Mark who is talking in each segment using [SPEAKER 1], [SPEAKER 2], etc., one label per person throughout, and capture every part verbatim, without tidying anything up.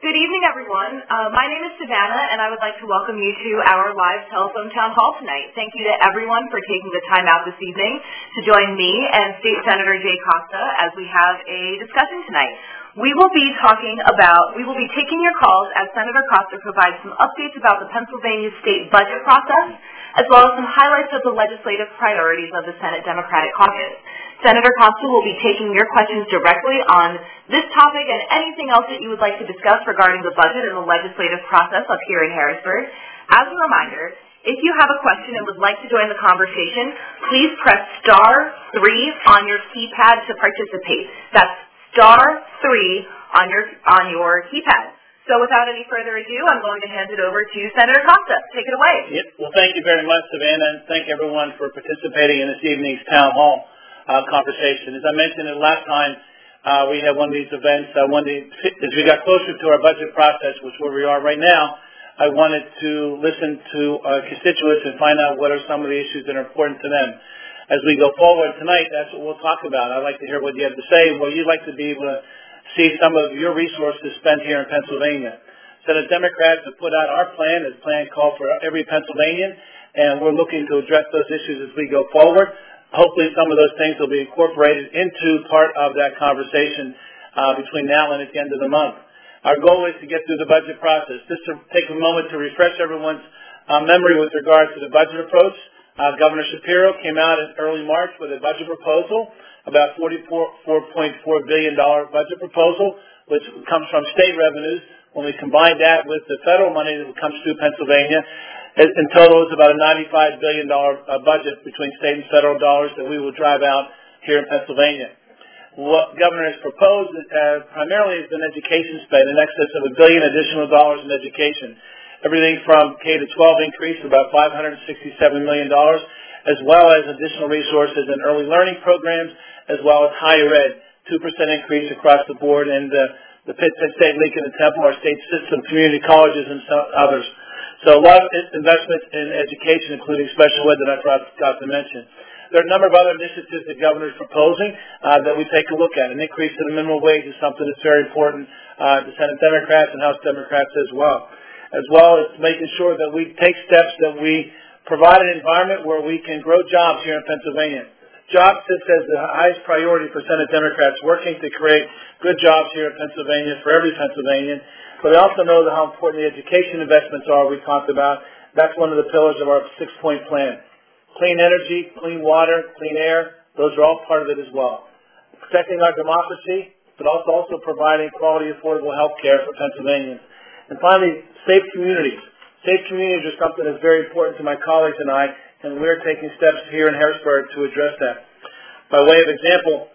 [SPEAKER 1] Good evening, everyone. Uh, my name is Savannah, and I would like to welcome you to our live telephone town hall tonight. Thank you to everyone for taking the time out this evening to join me and State Senator Jay Costa as we have a discussion tonight. We will be talking about, we will be taking your calls as Senator Costa provides some updates about the Pennsylvania state budget process, as well as some highlights of the legislative priorities of the Senate Democratic Caucus. Senator Costa will be taking your questions directly on this topic and anything else that you would like to discuss regarding the budget and the legislative process up here in Harrisburg. As a reminder, if you have a question and would like to join the conversation, please press star three on your keypad to participate. That's star three on your on your keypad. So without any further ado, I'm going to hand it over to Senator Costa. Take it away.
[SPEAKER 2] Yep. Well, thank you very much, Savannah, and thank everyone for participating in this evening's town hall uh, conversation. As I mentioned the last time, uh, we had one of these events. Uh, one of the, as we got closer to our budget process, which is where we are right now, I wanted to listen to our constituents and find out what are some of the issues that are important to them. As we go forward tonight, that's what we'll talk about. I'd like to hear what you have to say, what you'd like to be able to see some of your resources spent here in Pennsylvania. So the Democrats have put out our plan. This plan called for every Pennsylvanian, and we're looking to address those issues as we go forward. Hopefully some of those things will be incorporated into part of that conversation uh, between now and at the end of the month. Our goal is to get through the budget process. Just to take a moment to refresh everyone's uh, memory with regard to the budget approach. Uh, Governor Shapiro came out in early March with a budget proposal, about forty-four point four billion dollars budget proposal, which comes from state revenues. When we combine that with the federal money that comes through Pennsylvania, in total it's about a ninety-five billion dollars uh, budget between state and federal dollars that we will drive out here in Pennsylvania. What Governor has proposed uh, primarily is an education spend in excess of a billion additional dollars in education. Everything from K to twelve increase to about five hundred sixty-seven million dollars, as well as additional resources in early learning programs, as well as higher ed, two percent increase across the board, and uh, the Pitt, Penn State, Lincoln, and Temple, our state system, community colleges, and some others. So a lot of investment in education, including special ed that I forgot to mention. There are a number of other initiatives the governor is proposing uh, that we take a look at. An increase in the minimum wage is something that's very important uh, to Senate Democrats and House Democrats as well. As well as making sure that we take steps that we provide an environment where we can grow jobs here in Pennsylvania. Jobs sits as the highest priority for Senate Democrats, working to create good jobs here in Pennsylvania for every Pennsylvanian. But we also know how important the education investments are we talked about. That's one of the pillars of our six-point plan. Clean energy, clean water, clean air, those are all part of it as well. Protecting our democracy, but also, also providing quality, affordable health care for Pennsylvanians. And finally, safe communities. Safe communities are something that's very important to my colleagues and I, and we're taking steps here in Harrisburg to address that. By way of example,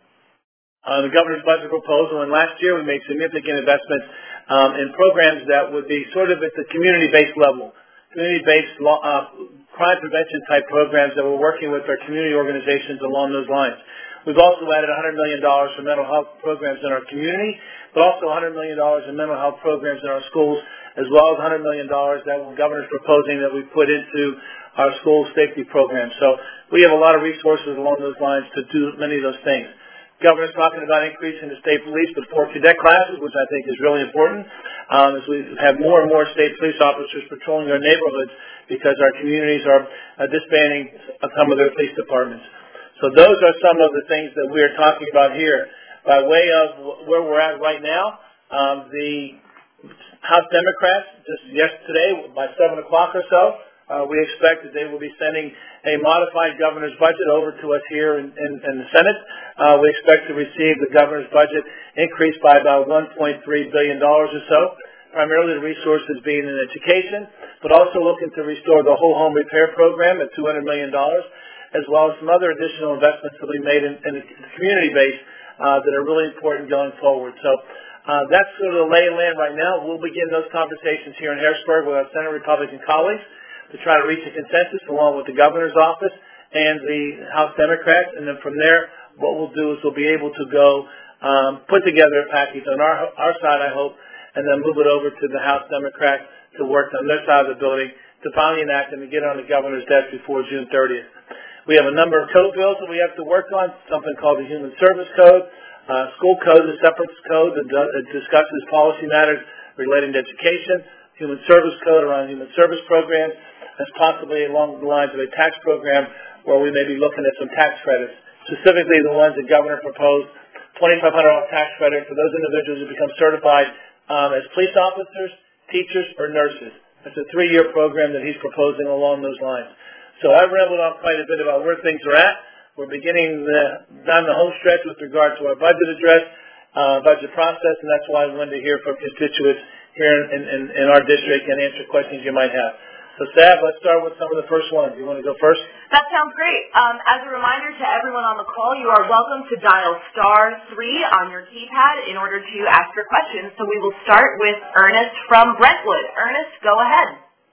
[SPEAKER 2] uh, the governor's budget proposal, and last year we made significant investments um, in programs that would be sort of at the community-based level, community-based uh, crime prevention type programs that we're working with our community organizations along those lines. We've also added one hundred million dollars for mental health programs in our community, but also one hundred million dollars in mental health programs in our schools, as well as one hundred million dollars that the governor's proposing that we put into our school safety program. So we have a lot of resources along those lines to do many of those things. The governor's talking about increasing the state police with four cadet classes, which I think is really important, um, as we have more and more state police officers patrolling our neighborhoods because our communities are uh, disbanding some of their police departments. So those are some of the things that we are talking about here. By way of where we're at right now, um, the House Democrats, just yesterday, by seven o'clock or so, uh, we expect that they will be sending a modified governor's budget over to us here in, in, in the Senate. Uh, we expect to receive the governor's budget increased by about one point three billion dollars or so, primarily the resources being in education, but also looking to restore the whole home repair program at two hundred million dollars, as well as some other additional investments that we made in, in the community base uh, that are really important going forward. So uh, that's sort of the lay of land right now. We'll begin those conversations here in Harrisburg with our Senate Republican colleagues to try to reach a consensus along with the governor's office and the House Democrats, and then from there, what we'll do is we'll be able to go um, put together a package on our, our side, I hope, and then move it over to the House Democrats to work on their side of the building to finally enact and to get on the governor's desk before June thirtieth. We have a number of code bills that we have to work on, something called the Human Service Code. Uh, school code is a separate code that, that discusses policy matters relating to education, human service code around human service programs, and possibly along the lines of a tax program where we may be looking at some tax credits, specifically the ones the governor proposed, twenty-five hundred dollars tax credit for those individuals who become certified um, as police officers, teachers, or nurses. It's a three-year program that he's proposing along those lines. So I've rambled on quite a bit about where things are at. We're beginning the, down the home stretch with regard to our budget address, uh, budget process, and that's why I wanted to hear from constituents here in, in, in our district and answer questions you might have. So, Sav, let's start with some of the first ones. You want to go first?
[SPEAKER 1] That sounds great. Um, as a reminder to everyone on the call, you are welcome to dial star three on your keypad in order to ask your questions. So we will start with Ernest from Brentwood. Ernest, go ahead.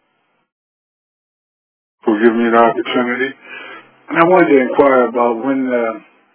[SPEAKER 3] For giving me the opportunity. And I wanted to inquire about when uh,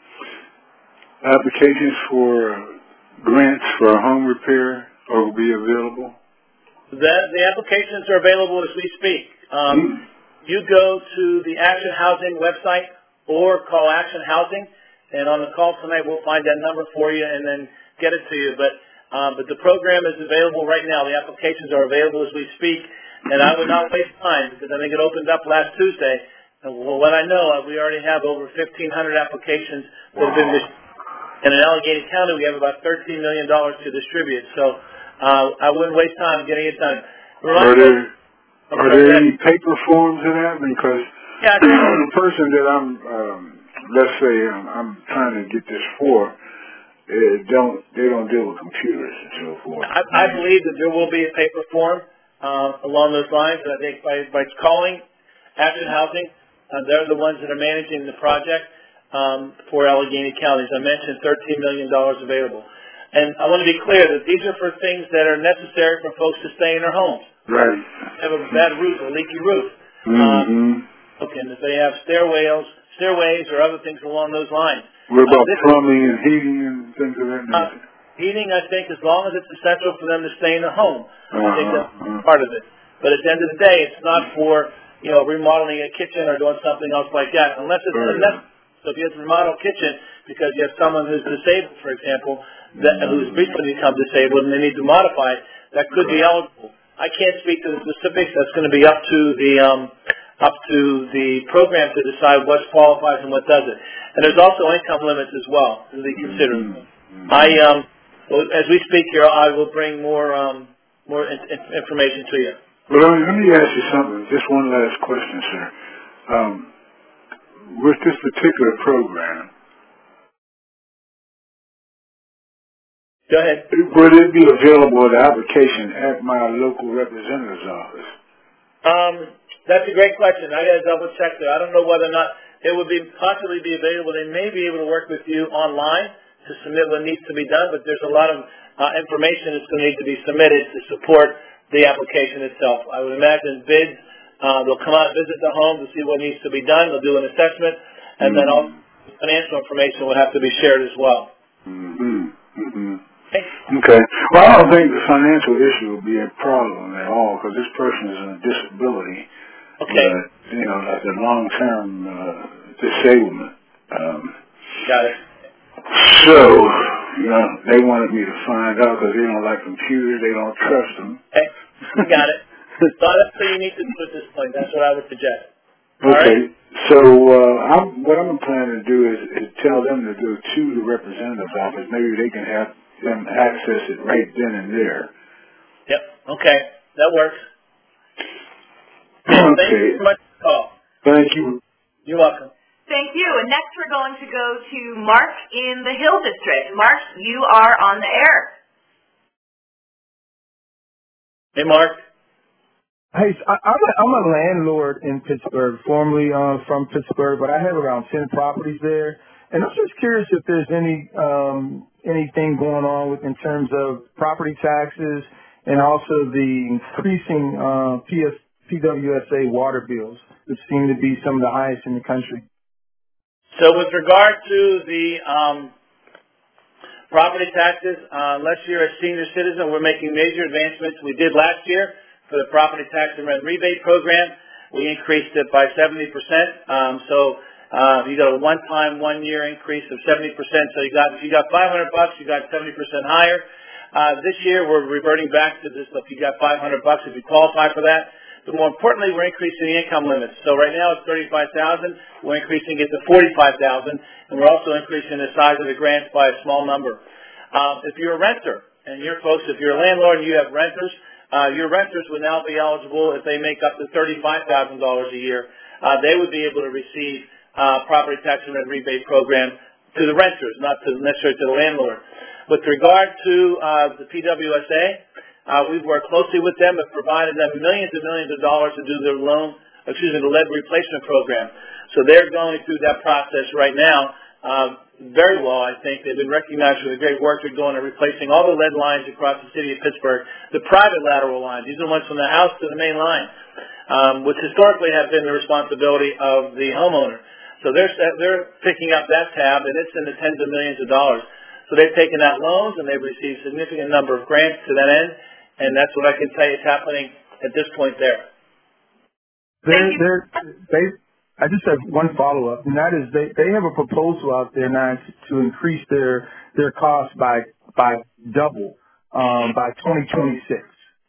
[SPEAKER 3] applications for grants for home repair will be available.
[SPEAKER 2] That, the applications are available as we speak. Um, mm-hmm. You go to the Action Housing website or call Action Housing, and on the call tonight we'll find that number for you and then get it to you. But um, but the program is available right now. The applications are available as we speak, and I would not waste time because I think it opened up last Tuesday. And well, what I know, uh, we already have over fifteen hundred applications that have been distributed. And in Allegheny County, we have about thirteen million dollars to distribute. So uh, I wouldn't waste time getting it done.
[SPEAKER 3] Are there, are there any paper forms in that? Because
[SPEAKER 2] yeah,
[SPEAKER 3] the person that I'm, um, let's say I'm, I'm trying to get this for, it don't they don't deal with computers and so forth.
[SPEAKER 2] I, I believe that there will be a paper form uh, along those lines. And I think by, by calling Action Housing, uh, they're the ones that are managing the project um, for Allegheny County. As I mentioned, thirteen million dollars available. And I want to be clear that these are for things that are necessary for folks to stay in their homes.
[SPEAKER 3] Right.
[SPEAKER 2] Have a bad roof, a leaky roof.
[SPEAKER 3] Mm-hmm.
[SPEAKER 2] Uh, okay, and if they have stairways, stairways or other things along those lines.
[SPEAKER 3] What about
[SPEAKER 2] uh,
[SPEAKER 3] plumbing and heating and things of that nature?
[SPEAKER 2] Uh, heating, I think, as long as it's essential for them to stay in their home, uh-huh, I think that's uh-huh. part of it. But at the end of the day, it's not for, you know, remodeling a kitchen or doing something else like that, unless it's right. unless, so if you have to remodel a kitchen because you have someone who's disabled, for example, that, who's recently become disabled and they need to modify it, that could be eligible. I can't speak to the specifics. That's going to be up to the um, up to the program to decide what qualifies and what doesn't. And there's also income limits as well to be considered. Mm-hmm. I um, well, as we speak here, I will bring more um, more in, in, information to you.
[SPEAKER 3] Well, let me ask you something. Just one last question, sir. Um, with this particular program.
[SPEAKER 2] Go ahead.
[SPEAKER 3] Would it be available, the application, at my local representative's office?
[SPEAKER 2] Um, that's a great question. I got to double check there. I don't know whether or not it would be possibly be available. They may be able to work with you online to submit what needs to be done, but there's a lot of uh, information that's going to need to be submitted to support the application itself. I would imagine bids, uh, they'll come out and visit the home to see what needs to be done. They'll do an assessment, and mm-hmm. then all financial information will have to be shared as well.
[SPEAKER 3] Mm-hmm. Mm-hmm. Okay. Well, I don't think the financial issue will be a problem at all because this person is in a disability.
[SPEAKER 2] Okay.
[SPEAKER 3] Uh, you know, like a long-term uh, disablement. Um,
[SPEAKER 2] Got it.
[SPEAKER 3] So, you know, they wanted me to find out because they don't like computers. They don't trust them.
[SPEAKER 2] Okay. Got it. So that's what you need to do at this point. That's what I would suggest. All
[SPEAKER 3] okay.
[SPEAKER 2] Right?
[SPEAKER 3] So uh, I'm, what I'm planning to do is, is tell them to go to the representative's office. Maybe they can have them access it right then and there.
[SPEAKER 2] Yep. Okay. That works.
[SPEAKER 3] Okay.
[SPEAKER 2] Thank you so much for the call.
[SPEAKER 3] Thank you.
[SPEAKER 2] You're welcome.
[SPEAKER 1] Thank you. And next we're going to go to Mark in the Hill District. Mark, you are on the air.
[SPEAKER 2] Hey, Mark.
[SPEAKER 4] Hey, I, I'm, a, I'm a landlord in Pittsburgh, formerly uh, from Pittsburgh, but I have around ten properties there. And I'm just curious if there's any um, anything going on with in terms of property taxes and also the increasing uh, P S, P W S A water bills, which seem to be some of the highest in the country.
[SPEAKER 2] So with regard to the um, property taxes, uh, unless you're a senior citizen, we're making major advancements. We did last year for the property tax and rent rebate program. We increased it by seventy percent. Um, so uh, you got a one-time, one-year increase of seventy percent. So you got if you got five hundred bucks, you got seventy percent higher. Uh, this year, we're reverting back to this, if you got five hundred bucks, if you qualify for that. But more importantly, we're increasing the income limits. So right now it's thirty-five thousand dollars. We're increasing it to forty-five thousand dollars, and we're also increasing the size of the grants by a small number. Uh, if you're a renter, and your folks, if you're a landlord and you have renters, uh, your renters would now be eligible if they make up to thirty-five thousand dollars a year. Uh, they would be able to receive uh, property tax and rent rebate program to the renters, not to necessarily to the landlord. With regard to uh, the P W S A, uh, we've worked closely with them and provided them millions and millions of dollars to do their loan, excuse me, the lead replacement program. So they're going through that process right now uh, very well, I think. They've been recognized for the great work they're doing in replacing all the lead lines across the city of Pittsburgh, the private lateral lines. These are the ones from the house to the main line, um, which historically have been the responsibility of the homeowner. So they're, they're picking up that tab, and it's in the tens of millions of dollars. So they've taken out loans, and they've received a significant number of grants to that end, and that's what I can tell you is happening at this point there.
[SPEAKER 4] They're, they're, they, I just have one follow-up, and that is they, they have a proposal out there now to increase their their cost by by double um, by twenty twenty-six.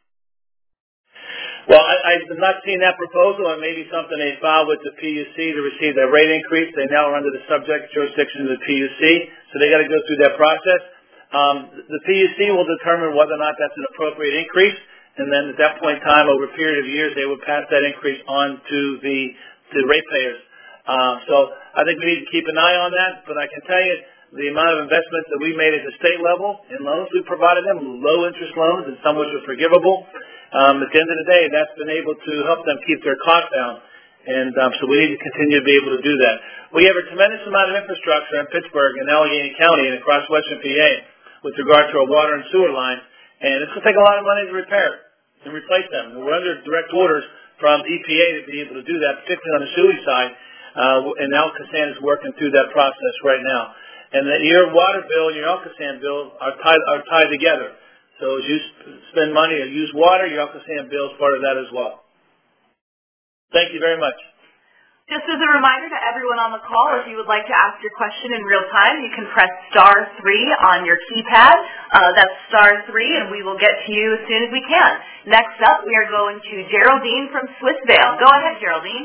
[SPEAKER 2] Well, I, I've not seen that proposal. It may be something they filed with the P U C to receive their rate increase. They now are under the subject jurisdiction of the P U C, so they got to go through that process. Um, the P U C will determine whether or not that's an appropriate increase, and then at that point in time, over a period of years, they will pass that increase on to the, to the ratepayers. Uh, so I think we need to keep an eye on that, but I can tell you the amount of investments that we made at the state level in loans we provided them, low interest loans, and some which were forgivable. Um, at the end of the day, that's been able to help them keep their costs down, and um, so we need to continue to be able to do that. We have a tremendous amount of infrastructure in Pittsburgh and Allegheny County and across western P A with regard to our water and sewer lines, and it's going to take a lot of money to repair and replace them. We're under direct orders from E P A to be able to do that, particularly on the sewage side, uh, and Al-Kasan is working through that process right now. And that your water bill and your Al-Kasan bill are tied, are tied together. So as you spend money or use water, your Al-Kasan bill is part of that as well. Thank you very much.
[SPEAKER 1] Just as a reminder to everyone on the call, if you would like to ask your question in real time, you can press star three on your keypad. Uh, that's star three, and we will get to you as soon as we can. Next up, we are going to Geraldine from Swissvale. Go ahead, Geraldine.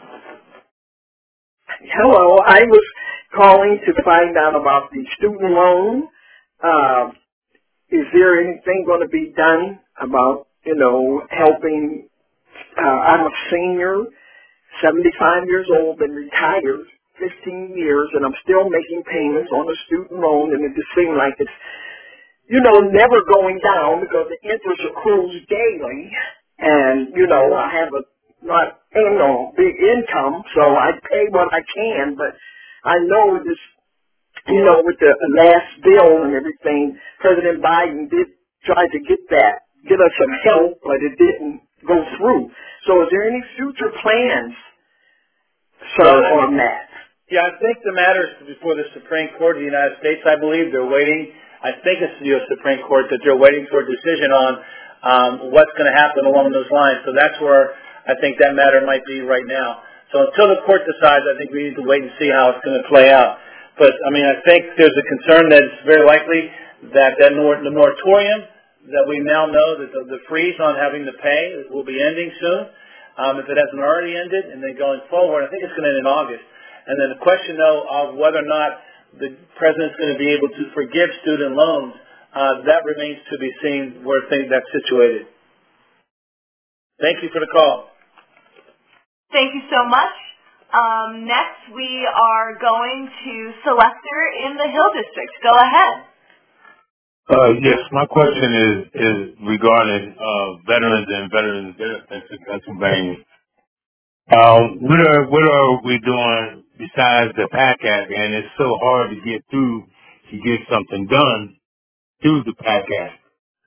[SPEAKER 5] Hello. I was calling to find out about the student loan. Uh, is there anything going to be done about, you know, helping? Uh, I'm a senior, seventy-five years old, been retired fifteen years, and I'm still making payments on the student loan, and it just seems like it's, you know, never going down because the interest accrues daily, and, you know, I have a not, you know, big income, so I pay what I can, but I know this, you know, with the last bill and everything, President Biden did try to get that, get us some help, but it didn't go through. So is there any future plans, sir,
[SPEAKER 2] well,
[SPEAKER 5] on that?
[SPEAKER 2] Yeah, I think the matter is before the Supreme Court of the United States, I believe. They're waiting. I think it's the U S Supreme Court that they're waiting for a decision on um, what's going to happen along those lines. So that's where I think that matter might be right now. So until the court decides, I think we need to wait and see how it's going to play out. But, I mean, I think there's a concern that it's very likely that, that nor- the moratorium that we now know that the, the freeze on having to pay will be ending soon. Um, if it hasn't already ended, and then going forward, I think it's going to end in August. And then the question, though, of whether or not the president's going to be able to forgive student loans, uh, that remains to be seen where things that's situated. Thank you for the call.
[SPEAKER 1] Thank you so much. Um, next, we are going to Selector in the Hill District. Go ahead.
[SPEAKER 6] Uh, yes, my question is is regarding uh, veterans and veterans benefits in Pennsylvania. Um, what are what are we doing besides the PAC Act? And it's so hard to get through to get something done through the PAC Act.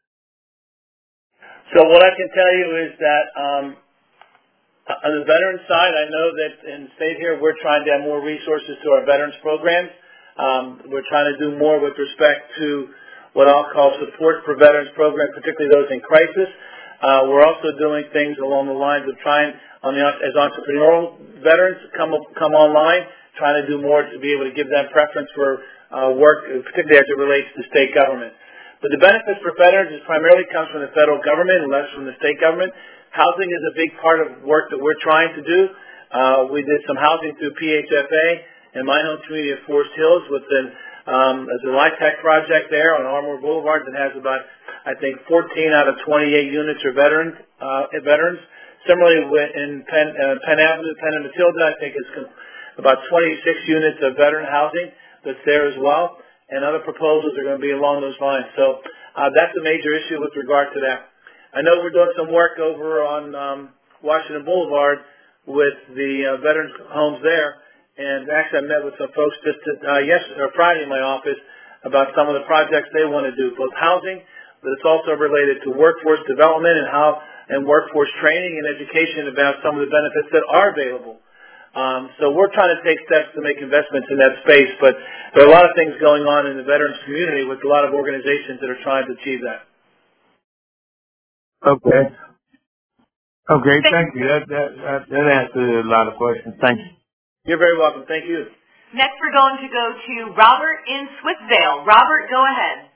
[SPEAKER 2] So what I can tell you is that um, on the veterans side, I know that in the state here we're trying to add more resources to our veterans programs. Um, we're trying to do more with respect to what I'll call support for veterans programs, particularly those in crisis. Uh, we're also doing things along the lines of trying, on the, as entrepreneurial veterans come come online, trying to do more to be able to give them preference for uh, work, particularly as it relates to state government. But the benefits for veterans is primarily comes from the federal government and less from the state government. Housing is a big part of work that we're trying to do. Uh, we did some housing through P H F A in my home community of Forest Hills with an, um, as a LIHTC project there on Armour Boulevard that has about, I think, fourteen out of twenty-eight units are veterans. Uh, veterans. Similarly, in Penn, uh, Penn Avenue, Penn and Matilda, I think it's about twenty-six units of veteran housing that's there as well. And other proposals are going to be along those lines. So uh, that's a major issue with regard to that. I know we're doing some work over on um, Washington Boulevard with the uh, veterans homes there. And actually I met with some folks just uh, yesterday or Friday in my office about some of the projects they want to do, both housing, but it's also related to workforce development and how and workforce training and education about some of the benefits that are available. Um, so we're trying to take steps to make investments in that space, but there are a lot of things going on in the veterans community with a lot of organizations that are trying to achieve that.
[SPEAKER 6] Okay. Okay, thank you. That, that, that, that answered a lot of questions. Thank you.
[SPEAKER 2] You're very welcome. Thank you.
[SPEAKER 1] Next we're going to go to Robert in Swiftvale. Robert, go ahead.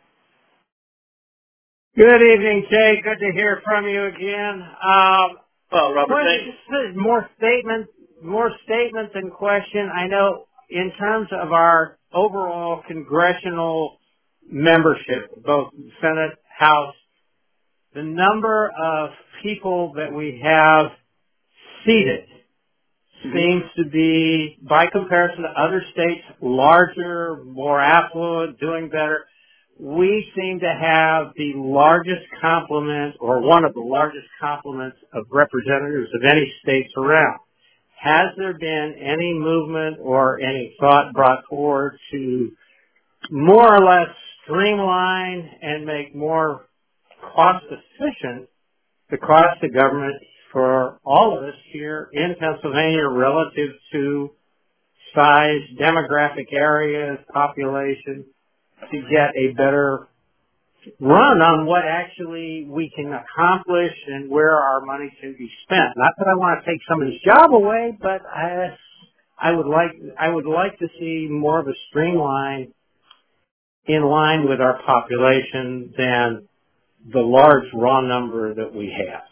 [SPEAKER 7] Good evening, Jay. Good to hear from you again. Um,
[SPEAKER 2] well, Robert, thank you.
[SPEAKER 7] More statements. More statement than question. I know in terms of our overall congressional membership, both Senate, House, the number of people that we have seated seems to be, by comparison to other states, larger, more affluent, doing better. We seem to have the largest complement, or one of the largest complements of representatives of any states around. Has there been any movement or any thought brought forward to more or less streamline and make more cost efficient the cost of government for all of us here in Pennsylvania relative to size, demographic areas, population, to get a better run on what actually we can accomplish and where our money can be spent. Not that I want to take somebody's job away, but I, I would like I would like to see more of a streamline in line with our population than the large raw number that we have.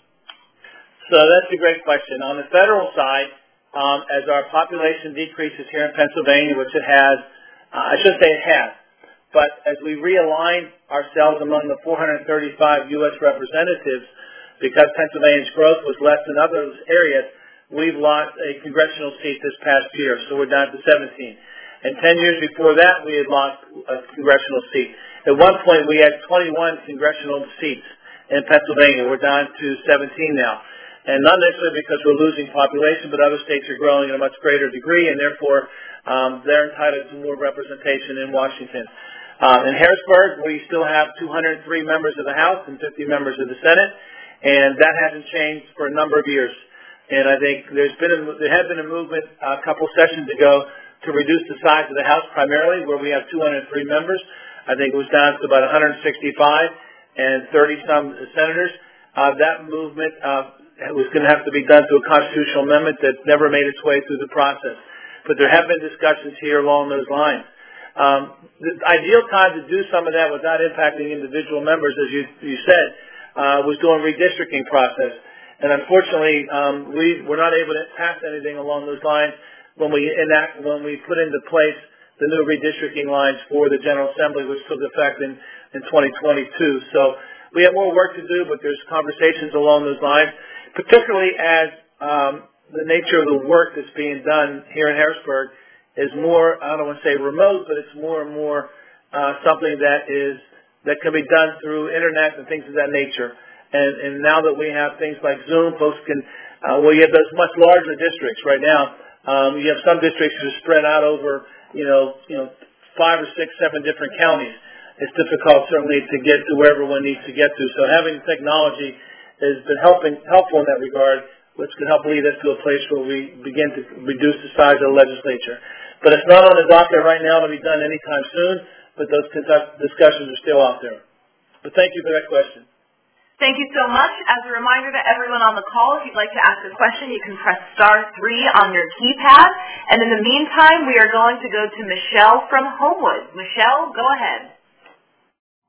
[SPEAKER 2] So that's a great question. On the federal side, um, as our population decreases here in Pennsylvania, which it has, uh, I should say it has, but as we realign ourselves among the four hundred thirty-five U S representatives, because Pennsylvania's growth was less than other areas, we've lost a congressional seat this past year, so we're down to seventeen. And ten years before that, we had lost a congressional seat. At one point, we had twenty-one congressional seats in Pennsylvania. We're down to seventeen now. And not necessarily because we're losing population, but other states are growing at a much greater degree, and therefore um, they're entitled to more representation in Washington. Um, in Harrisburg, we still have two hundred three members of the House and fifty members of the Senate, and that hasn't changed for a number of years. And I think there's been a, there had been a movement a couple sessions ago to reduce the size of the House primarily, where we have two hundred three members. I think it was down to about one hundred sixty-five and thirty-some senators. Uh, that movement uh, was going to have to be done through a constitutional amendment that never made its way through the process. But there have been discussions here along those lines. Um, the ideal time to do some of that without impacting individual members, as you, you said, uh, was doing redistricting process. And unfortunately, um, we were not able to pass anything along those lines when we enact, when we put into place the new redistricting lines for the General Assembly, which took effect in, in twenty twenty-two. So we have more work to do, but there's conversations along those lines, particularly as um, the nature of the work that's being done here in Harrisburg is more, I don't want to say remote, but it's more and more uh, something that is that can be done through internet and things of that nature. And, and now that we have things like Zoom, folks can, uh, well, you have those much larger districts right now. Um, you have some districts that are spread out over, you know, you know, five or six, seven different counties. It's difficult, certainly, to get to where everyone needs to get to. So having technology has been helping, helpful in that regard, which can help lead us to a place where we begin to reduce the size of the legislature. But it's not on the docket right now to be done anytime soon, but those discussions are still out there. But thank you for that question.
[SPEAKER 1] Thank you so much. As a reminder to everyone on the call, if you'd like to ask a question, you can press star three on your keypad. And in the meantime, we are going to go to Michelle from Homewood. Michelle, go ahead.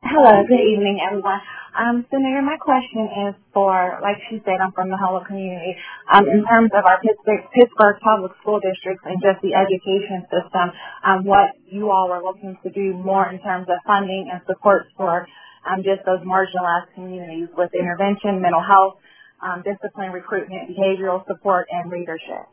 [SPEAKER 8] Hello, good evening, everyone. Um, Senator, my question is for, like she said, I'm from the Hollow community. Um, in terms of our Pittsburgh, Pittsburgh public school districts and just the education system, um, what you all are looking to do more in terms of funding and support for um, just those marginalized communities with intervention, mental health, um, discipline, recruitment, behavioral support, and leadership.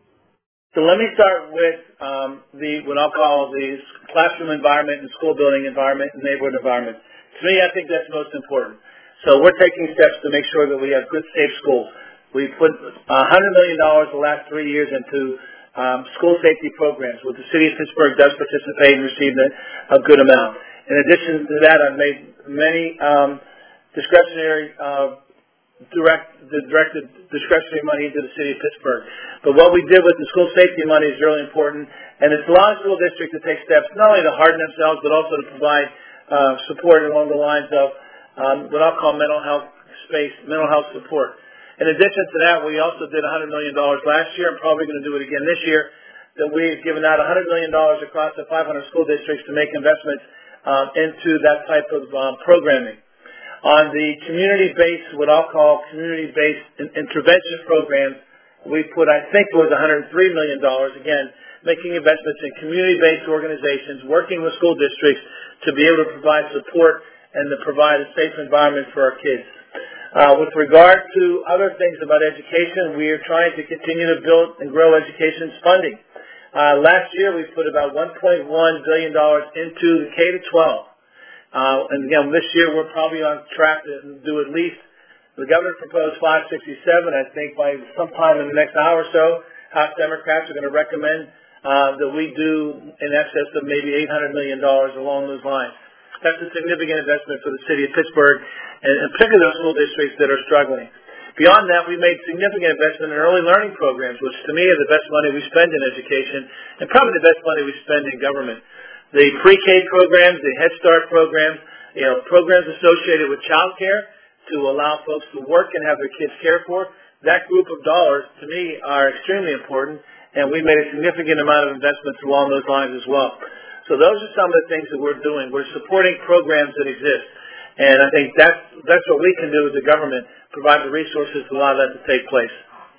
[SPEAKER 2] So let me start with um, the what I'll call the classroom environment and school building environment and neighborhood environment. To me, I think that's most important. So we're taking steps to make sure that we have good, safe schools. We put one hundred million dollars the last three years into um, school safety programs, where the city of Pittsburgh does participate and receive a, a good amount. In addition to that, I've made many um, discretionary uh, direct the directed discretionary money into the city of Pittsburgh. But what we did with the school safety money is really important, and it's a lot of school districts that take steps not only to harden themselves, but also to provide uh, support along the lines of um, what I'll call mental health space, mental health support. In addition to that, we also did one hundred million dollars last year, and probably going to do it again this year, that we've given out one hundred million dollars across the five hundred school districts to make investments um, into that type of um, programming. On the community-based, what I'll call community-based intervention programs, we put, I think it was one hundred three million dollars, again, making investments in community-based organizations, working with school districts to be able to provide support and to provide a safe environment for our kids. Uh, with regard to other things about education, we are trying to continue to build and grow education's funding. Uh, last year, we put about one point one billion dollars into the K to twelve. Uh, and again, this year we're probably on track to do at least, the governor proposed five sixty-seven. I think by sometime in the next hour or so, House Democrats are going to recommend uh, that we do in excess of maybe eight hundred million dollars along those lines. That's a significant investment for the city of Pittsburgh, and, and particularly those school districts that are struggling. Beyond that, we made significant investment in early learning programs, which to me are the best money we spend in education, and probably the best money we spend in government. The pre-K programs, the Head Start programs, you know, programs associated with child care to allow folks to work and have their kids cared for, that group of dollars, to me, are extremely important, and we made a significant amount of investments along those lines as well. So those are some of the things that we're doing. We're supporting programs that exist, and I think that's, that's what we can do as a government, provide the resources to allow that to take place.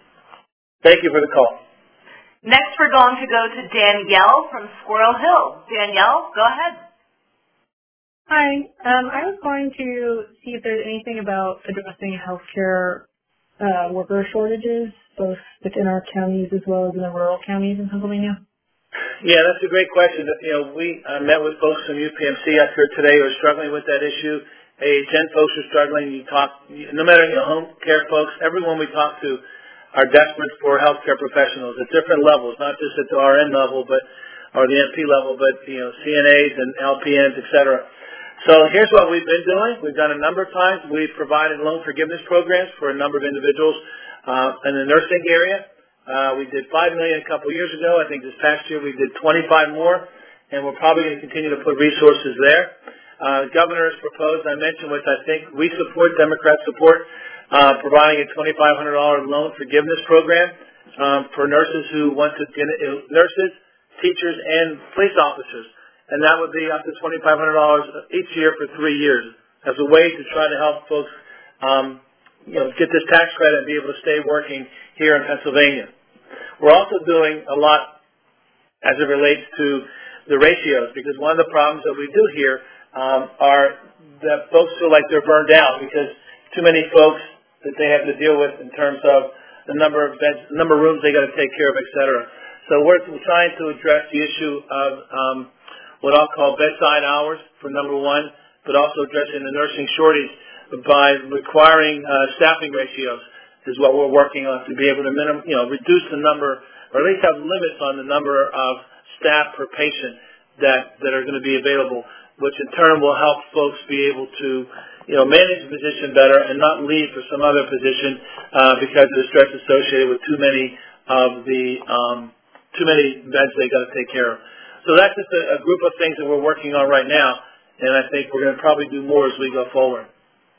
[SPEAKER 2] Thank you for the call.
[SPEAKER 1] Next, we're going to go to Danielle from Squirrel Hill. Danielle, go ahead.
[SPEAKER 9] Hi. Um, I was going to see if there's anything about addressing healthcare uh, worker shortages, both within our counties as well as in the rural counties in Pennsylvania.
[SPEAKER 2] Yeah, that's a great question. You know, we uh, met with folks from U P M C up here today who are struggling with that issue. A H N folks are struggling. You talk, no matter you know, home care folks, everyone we talk to are desperate for healthcare professionals at different levels, not just at the R N level, but or the M P level, but you know, C N As and L P Ns, et cetera. So here's what we've been doing. We've done a number of times. We've provided loan forgiveness programs for a number of individuals uh, in the nursing area. Uh, we did five million dollars a couple years ago. I think this past year we did twenty-five more, and we're probably going to continue to put resources there. Uh, the governor has proposed, I mentioned, which I think we support, Democrats support, uh, providing a twenty-five hundred dollars loan forgiveness program um, for nurses who want to get uh, nurses, teachers, and police officers. And that would be up to twenty-five hundred dollars each year for three years as a way to try to help folks um, you know, get this tax credit and be able to stay working here in Pennsylvania. We're also doing a lot as it relates to the ratios, because one of the problems that we do here um, are that folks feel like they're burned out because too many folks that they have to deal with in terms of the number of beds, the number of rooms they got to take care of, et cetera. So we're trying to address the issue of um, what I'll call bedside hours for number one, but also addressing the nursing shortage by requiring uh, staffing ratios is what we're working on to be able to minim, you know, reduce the number, or at least have limits on the number of staff per patient that, that are going to be available, which in turn will help folks be able to, you know, manage the position better and not leave for some other position uh, because of the stress associated with too many of the um, too many beds they got to take care of. So that's just a, a group of things that we're working on right now, and I think we're going to probably do more as we go forward.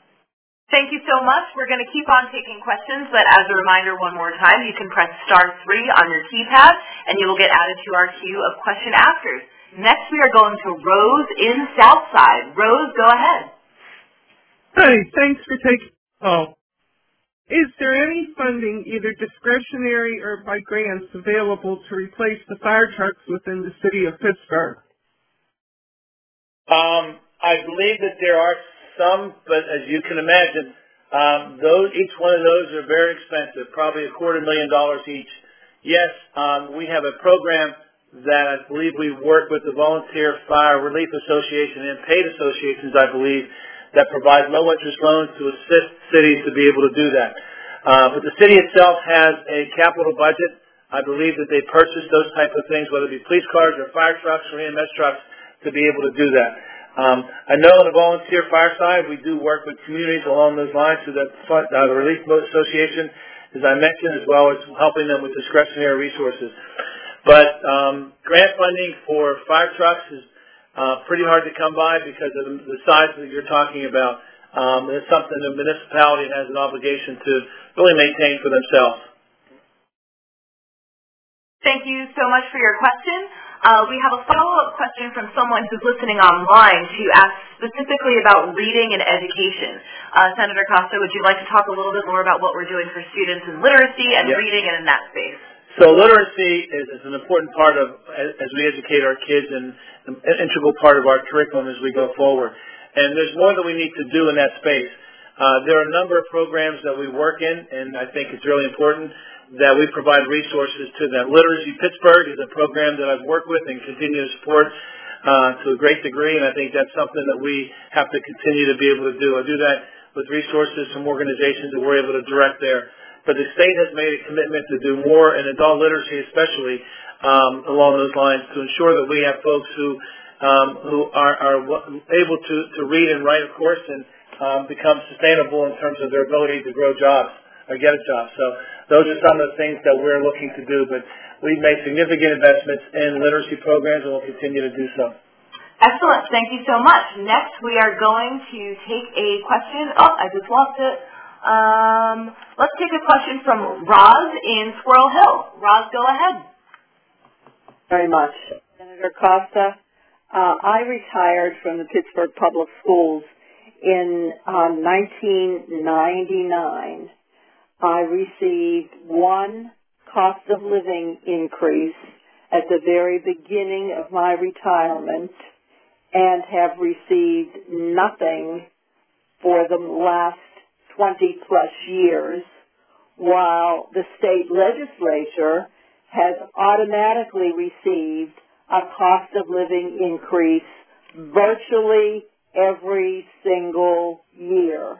[SPEAKER 1] Thank you so much. We're going to keep on taking questions, but as a reminder one more time, you can press star three on your keypad, and you will get added to our queue of question askers. Next, we are going to Rose in Southside. Rose, go ahead.
[SPEAKER 10] Hi, thanks for taking the call. Is there any funding, either discretionary or by grants, available to replace the fire trucks within the city of Pittsburgh?
[SPEAKER 2] Um, I believe that there are some, but as you can imagine, um, those each one of those are very expensive, probably a quarter million dollars each. Yes, um, we have a program that I believe we work with the Volunteer Fire Relief Association and paid associations, I believe, that provide low-interest loans to assist cities to be able to do that. Uh, but the city itself has a capital budget. I believe that they purchase those type of things, whether it be police cars or fire trucks or E M S trucks, to be able to do that. Um, I know on the volunteer fire side, we do work with communities along those lines through that uh, the Relief Association, as I mentioned, as well as helping them with discretionary resources. But um, grant funding for fire trucks is Uh, pretty hard to come by because of the, the size that you're talking about. Um, it's something the municipality has an obligation to really maintain for themselves.
[SPEAKER 1] Thank you so much for your question. Uh, we have a follow-up question from someone who's listening online to ask specifically about reading and education. Uh, Senator Costa, would you like to talk a little bit more about what we're doing for students in literacy and
[SPEAKER 2] Yes.
[SPEAKER 1] reading and in that space?
[SPEAKER 2] So literacy is, is an important part of, as, as we educate our kids, and an integral part of our curriculum as we go forward. And there's more that we need to do in that space. Uh, there are a number of programs that we work in, and I think it's really important that we provide resources to them. Literacy Pittsburgh is a program that I've worked with and continue to support uh, to a great degree, and I think that's something that we have to continue to be able to do. I do that with resources from organizations that we're able to direct there. But the state has made a commitment to do more in adult literacy, especially um, along those lines, to ensure that we have folks who um, who are, are able to, to read and write, of course, and um, become sustainable in terms of their ability to grow jobs or get a job. So those are some of the things that we're looking to do. But we've made significant investments in literacy programs, and we'll continue to do so.
[SPEAKER 1] Excellent. Thank you so much. Next, we are going to take a question. Oh, I just lost it. Um, let's take a question from Roz in Squirrel Hill. Roz, go ahead.
[SPEAKER 11] Very much. Senator Costa, uh, I retired from the Pittsburgh Public Schools in uh, nineteen ninety-nine. I received one cost of living increase at the very beginning of my retirement and have received nothing for the last twenty plus years, while the state legislature has automatically received a cost of living increase virtually every single year.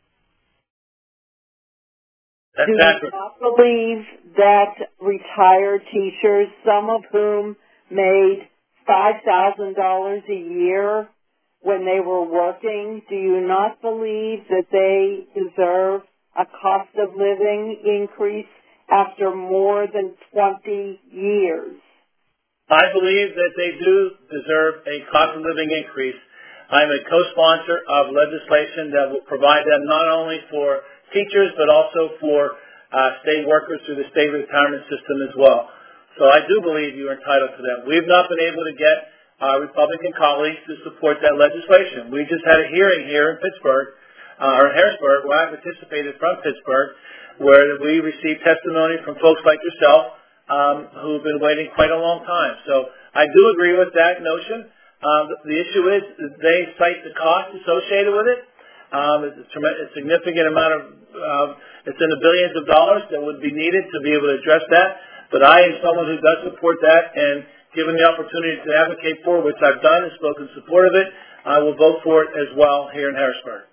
[SPEAKER 2] That's
[SPEAKER 11] Do you not believe that retired teachers, some of whom made five thousand dollars a year when they were working, do you not believe that they deserve a cost of living increase after more than twenty years?
[SPEAKER 2] I believe that they do deserve a cost of living increase. I'm a co-sponsor of legislation that will provide that not only for teachers but also for uh, state workers through the state retirement system as well. So I do believe you are entitled to that. We've not been able to get our Republican colleagues to support that legislation. We just had a hearing here in Pittsburgh, uh, or Harrisburg, where I participated from Pittsburgh, where we received testimony from folks like yourself um, who have been waiting quite a long time. So I do agree with that notion. Um, the issue is they cite the cost associated with it. Um, it's a, tremendous, a significant amount of, uh, it's in the billions of dollars that would be needed to be able to address that. But I am someone who does support that, and given the opportunity to advocate for it, which I've done and spoken in support of it, I will vote for it as well here in Harrisburg.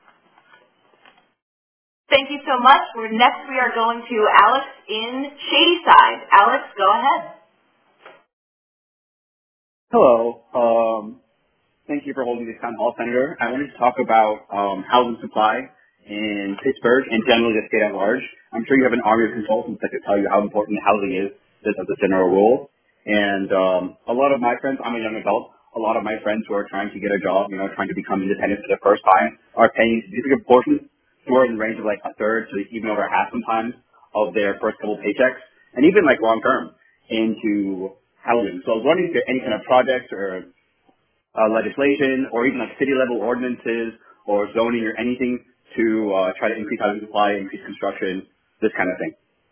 [SPEAKER 1] Thank you so much. We're, next we are going to Alex in Shadyside. Alex, go ahead.
[SPEAKER 12] Hello. Um, thank you for holding this town hall, Senator. I wanted to talk about um, housing supply in Pittsburgh and generally the state at large. I'm sure you have an army of consultants that could tell you how important housing is as a general rule. And um, a lot of my friends, I'm a young adult, a lot of my friends who are trying to get a job, you know, trying to become independent for the first time, are paying significant portions, somewhere in the range of like a third to even over half sometimes of their first couple paychecks, and even like long term, into housing. So I was wondering if there are any kind of projects or uh, legislation or even like city-level ordinances or zoning or anything to uh, try to increase housing supply, increase construction, this kind of thing.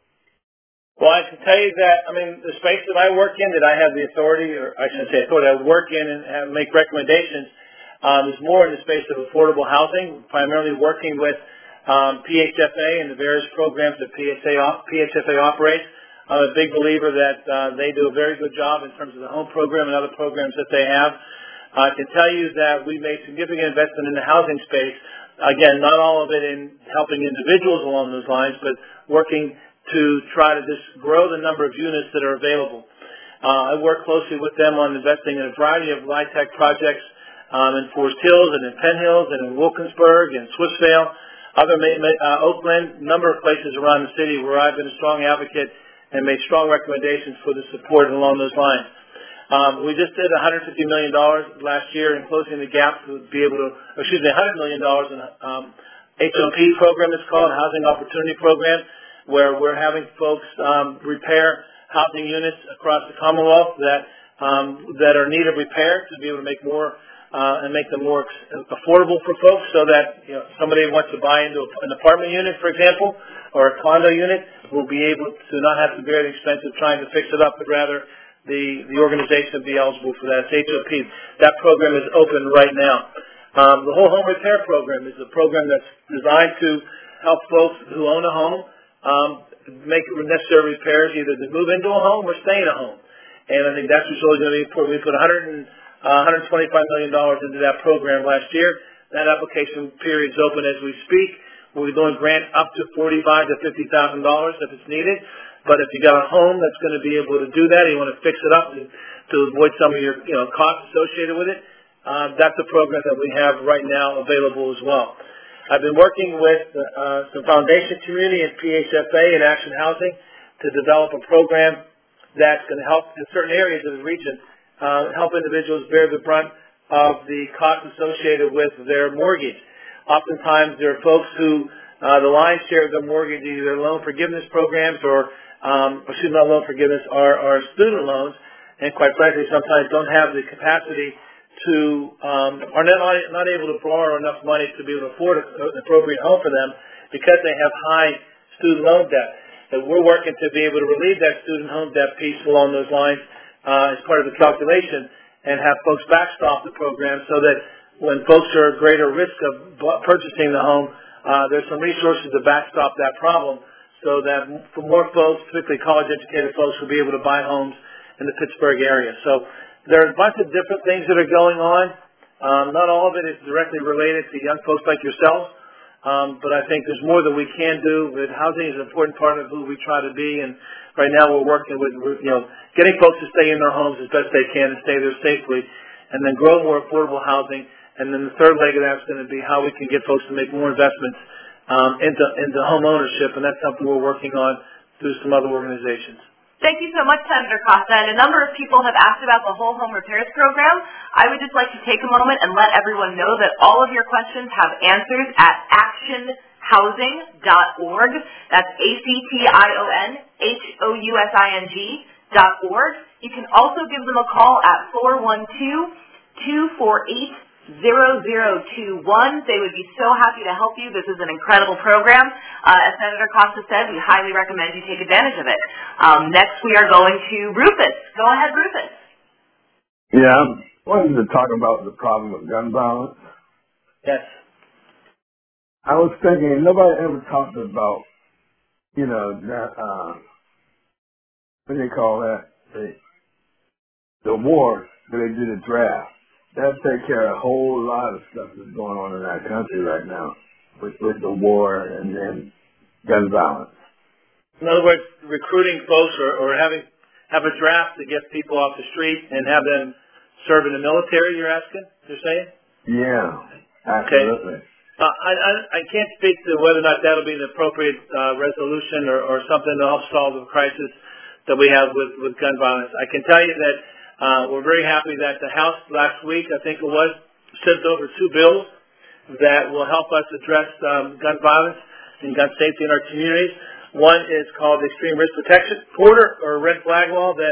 [SPEAKER 2] Well, I can tell you that, I mean, the space that I work in, that I have the authority, or I shouldn't say authority, I work in and have, make recommendations, um, is more in the space of affordable housing, primarily working with um, P H F A and the various programs that P H F A operates. I'm a big believer that uh, they do a very good job in terms of the home program and other programs that they have. I can tell you that we made significant investment in the housing space. Again, not all of it in helping individuals along those lines, but working to try to just grow the number of units that are available. Uh, I work closely with them on investing in a variety of LIHTC projects um, in Forest Hills and in Penn Hills and in Wilkinsburg and Swiftsvale, other uh, Oakland, a number of places around the city where I've been a strong advocate and made strong recommendations for the support along those lines. Um, we just did one hundred fifty million dollars last year in closing the gap to be able to, excuse me, one hundred million dollars in um, H O P program, it's called, Housing Opportunity Program, where we're having folks um, repair housing units across the Commonwealth that um, that are in need of repair to be able to make more uh, and make them more affordable for folks, so that you know somebody wants to buy into an apartment unit, for example, or a condo unit, will be able to not have to bear the expense of trying to fix it up, but rather the the organization will be eligible for that. It's H O P. That program is open right now. Um, the whole home repair program is a program that's designed to help folks who own a home Um, make necessary repairs, either to move into a home or stay in a home. And I think that's what's really going to be important. We put one hundred and, uh, one hundred twenty-five million dollars into that program last year. That application period is open as we speak. We'll be doing grant up to forty-five thousand to fifty thousand dollars if it's needed. But if you got a home that's going to be able to do that, and you want to fix it up to, to avoid some of your you know costs associated with it, uh, that's a program that we have right now available as well. I've been working with uh, some foundation community and P H F A and Action Housing to develop a program that's going to help in certain areas of the region, uh, help individuals bear the brunt of the costs associated with their mortgage. Oftentimes there are folks who uh, the lion's share of their mortgage, either loan forgiveness programs or, um, excuse me, not loan forgiveness, are, are student loans, and quite frankly sometimes don't have the capacity to um, are not, not able to borrow enough money to be able to afford an appropriate home for them because they have high student loan debt. And we're working to be able to relieve that student home debt piece along those lines uh, as part of the calculation and have folks backstop the program so that when folks are at greater risk of purchasing the home, uh, there's some resources to backstop that problem so that for more folks, particularly college-educated folks, will be able to buy homes in the Pittsburgh area. So there are a bunch of different things that are going on. Um, not all of it is directly related to young folks like yourselves, um, but I think there's more that we can do. But housing is an important part of who we try to be, and right now we're working with, you know, getting folks to stay in their homes as best they can and stay there safely, and then grow more affordable housing. And then the third leg of that is going to be how we can get folks to make more investments um, into into home ownership, and that's something we're working on through some other organizations.
[SPEAKER 1] Thank you so much, Senator Costa. And a number of people have asked about the Whole Home Repairs Program. I would just like to take a moment and let everyone know that all of your questions have answers at action housing dot org. That's A C T I O N H O U S I N G dot org. You can also give them a call at four one two, two four eight, zero zero two one. They would be so happy to help you. This is an incredible program. Uh, as Senator Costa said, we highly recommend you take advantage of it. Um, next, we are going to Rufus. Go ahead, Rufus.
[SPEAKER 13] Yeah, I wanted to talk about the problem with gun violence.
[SPEAKER 2] Yes.
[SPEAKER 13] I was thinking, nobody ever talked about, you know, that, uh, what do they call that? The, the awards that they do the draft. That'll take care of a whole lot of stuff that's going on in our country right now with, with the war and then gun violence.
[SPEAKER 2] In other words, recruiting folks or, or having have a draft to get people off the street and have them serve in the military, you're asking? You're saying?
[SPEAKER 13] Yeah, absolutely.
[SPEAKER 2] Okay. Uh, I, I, I can't speak to whether or not that'll be an appropriate uh, resolution or, or something to help solve the crisis that we have with, with gun violence. I can tell you that uh, we're very happy that the House last week, I think it was, sent over two bills that will help us address um, gun violence and gun safety in our communities. One is called the Extreme Risk Protection Order, or Red Flag Law, that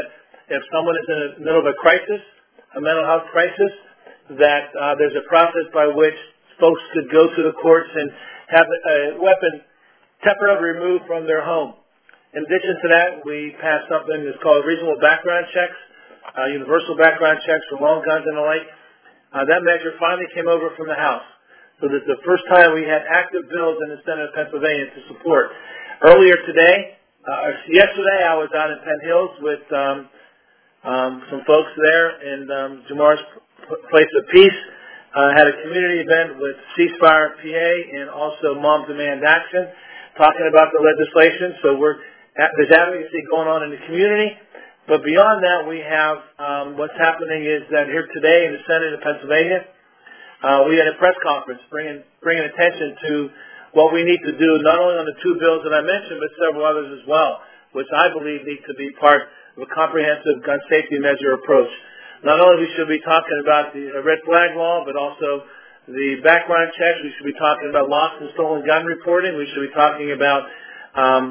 [SPEAKER 2] if someone is in the middle of a crisis, a mental health crisis, that uh, there's a process by which folks could go to the courts and have a weapon temporarily removed from their home. In addition to that, we passed something that's called reasonable background checks, uh, universal background checks for long guns and the like. Uh, that measure finally came over from the House. So this is the first time we had active bills in the Senate of Pennsylvania to support. Earlier today, uh, yesterday, I was out in Penn Hills with um, um, some folks there in um, Jamar's Place of Peace. I uh, had a community event with Ceasefire P A and also Mom Demand Action talking about the legislation. So we're there's advocacy going on in the community. But beyond that, we have um, what's happening is that here today in the Senate of Pennsylvania, uh, we had a press conference bringing bringing attention to what we need to do, not only on the two bills that I mentioned, but several others as well, which I believe need to be part of a comprehensive gun safety measure approach. Not only should we be talking about the red flag law, but also the background checks. We should be talking about lost and stolen gun reporting. We should be talking about um,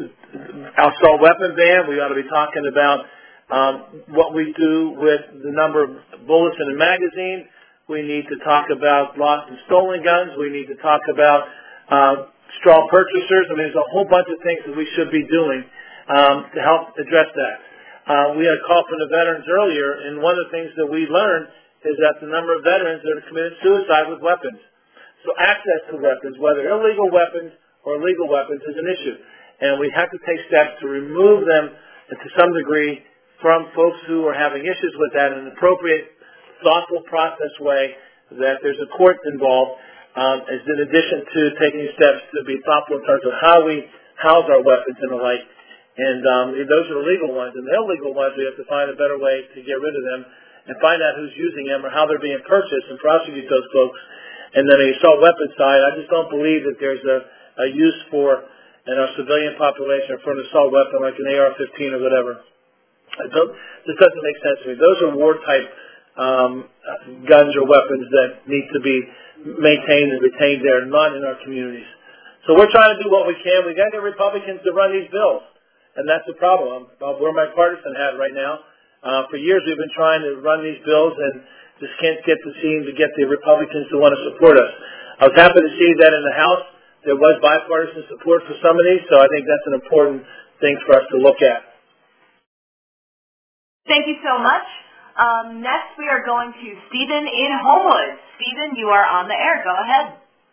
[SPEAKER 2] assault weapon ban. We ought to be talking about um, what we do with the number of bullets in a magazine. We need to talk about lost and stolen guns. We need to talk about uh, straw purchasers. I mean, there's a whole bunch of things that we should be doing um, to help address that. Uh, we had a call from the veterans earlier, and one of the things that we learned is that the number of veterans that have committed suicide with weapons. So access to weapons, whether illegal weapons or legal weapons, is an issue. And we have to take steps to remove them to some degree from folks who are having issues with that in an appropriate, thoughtful process way, that there's a court involved, um, as in addition to taking steps to be thoughtful in terms of how we house our weapons and the like. And um, those are the legal ones. And the illegal ones, we have to find a better way to get rid of them and find out who's using them or how they're being purchased and prosecute those folks. And then the assault weapons side, I just don't believe that there's a, a use for in our civilian population for an assault weapon like an A R fifteen or whatever. I don't, this doesn't make sense to me. Those are war-type um, guns or weapons that need to be maintained and retained there, not in our communities. So we're trying to do what we can. We've got to get Republicans to run these bills. And that's the problem. Uh, we're my partisan hat right now. Uh, for years we've been trying to run these bills and just can't get the seem to get the Republicans to want to support us. I was happy to see that in the House there was bipartisan support for some of these, so I think that's an important thing for us to look at.
[SPEAKER 1] Thank you so much. Um, next we are going to Stephen in Homewood. Stephen, you are on the air. Go ahead.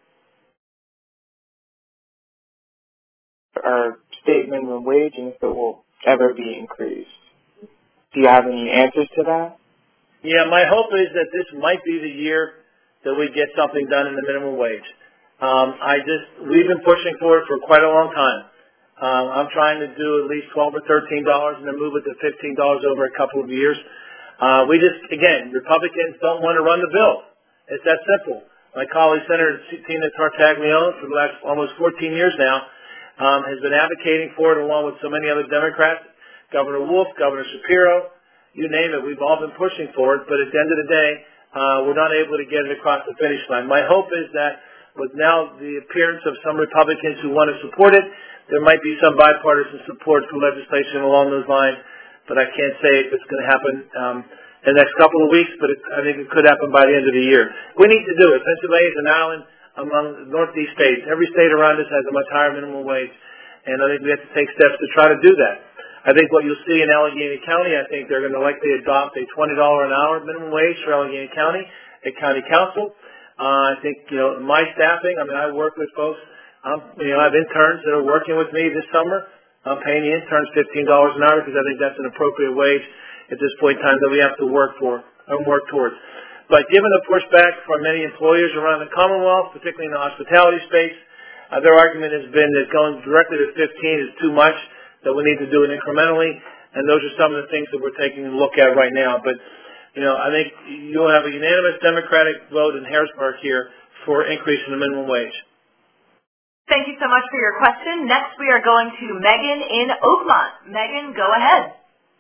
[SPEAKER 14] Our state minimum wage and if it will ever be increased. Do you have any answers to that?
[SPEAKER 2] Yeah, my hope is that this might be the year that we get something done in the minimum wage. Um, I just, we've been pushing for it for quite a long time. Um, I'm trying to do at least twelve or thirteen dollars and then move it to fifteen dollars over a couple of years. Uh, we just, again, Republicans don't want to run the bill. It's that simple. My colleague, Senator Tina Tartaglione, for the last almost fourteen years now, um, has been advocating for it along with so many other Democrats, Governor Wolf, Governor Shapiro, you name it. We've all been pushing for it, but at the end of the day, uh, we're not able to get it across the finish line. My hope is that with now the appearance of some Republicans who want to support it, there might be some bipartisan support for legislation along those lines, but I can't say if it's going to happen um, in the next couple of weeks, but it, I think it could happen by the end of the year. We need to do it. Pennsylvania is an island among the Northeast states. Every state around us has a much higher minimum wage, and I think we have to take steps to try to do that. I think what you'll see in Allegheny County, I think they're going to likely adopt a twenty dollars an hour minimum wage for Allegheny County at County Council. Uh, I think, you know, my staffing, I mean, I work with folks, um, you know, I have interns that are working with me this summer. I'm paying the interns fifteen dollars an hour because I think that's an appropriate wage at this point in time that we have to work for, or work towards. But given the pushback from many employers around the Commonwealth, particularly in the hospitality space, uh, their argument has been that going directly to fifteen is too much, that we need to do it incrementally, and those are some of the things that we're taking a look at right now. But, you know, I think you'll have a unanimous Democratic vote in Harrisburg here for increase in the minimum wage.
[SPEAKER 1] Thank you so much for your question. Next, we are going to Megan in Oakmont. Megan, go ahead.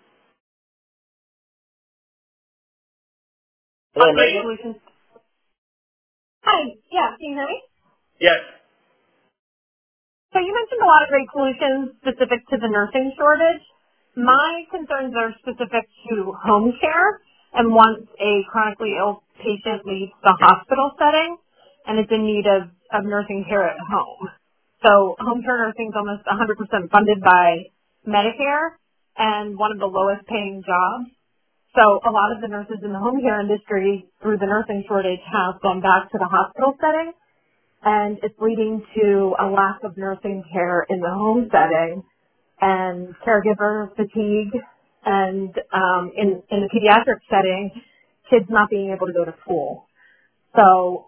[SPEAKER 2] Hello, Megan.
[SPEAKER 15] Hi. Yeah, can you hear me?
[SPEAKER 2] Yes.
[SPEAKER 15] So you mentioned a lot of great solutions specific to the nursing shortage. my concerns are specific to home care, and once a chronically ill patient leaves the hospital setting and is in need of, of nursing care at home. So home care nursing is almost one hundred percent funded by Medicare and one of the lowest paying jobs. So a lot of the nurses in the home care industry, through the nursing shortage, have gone back to the hospital setting, and it's leading to a lack of nursing care in the home setting and caregiver fatigue, and um, in, in the pediatric setting, kids not being able to go to school. So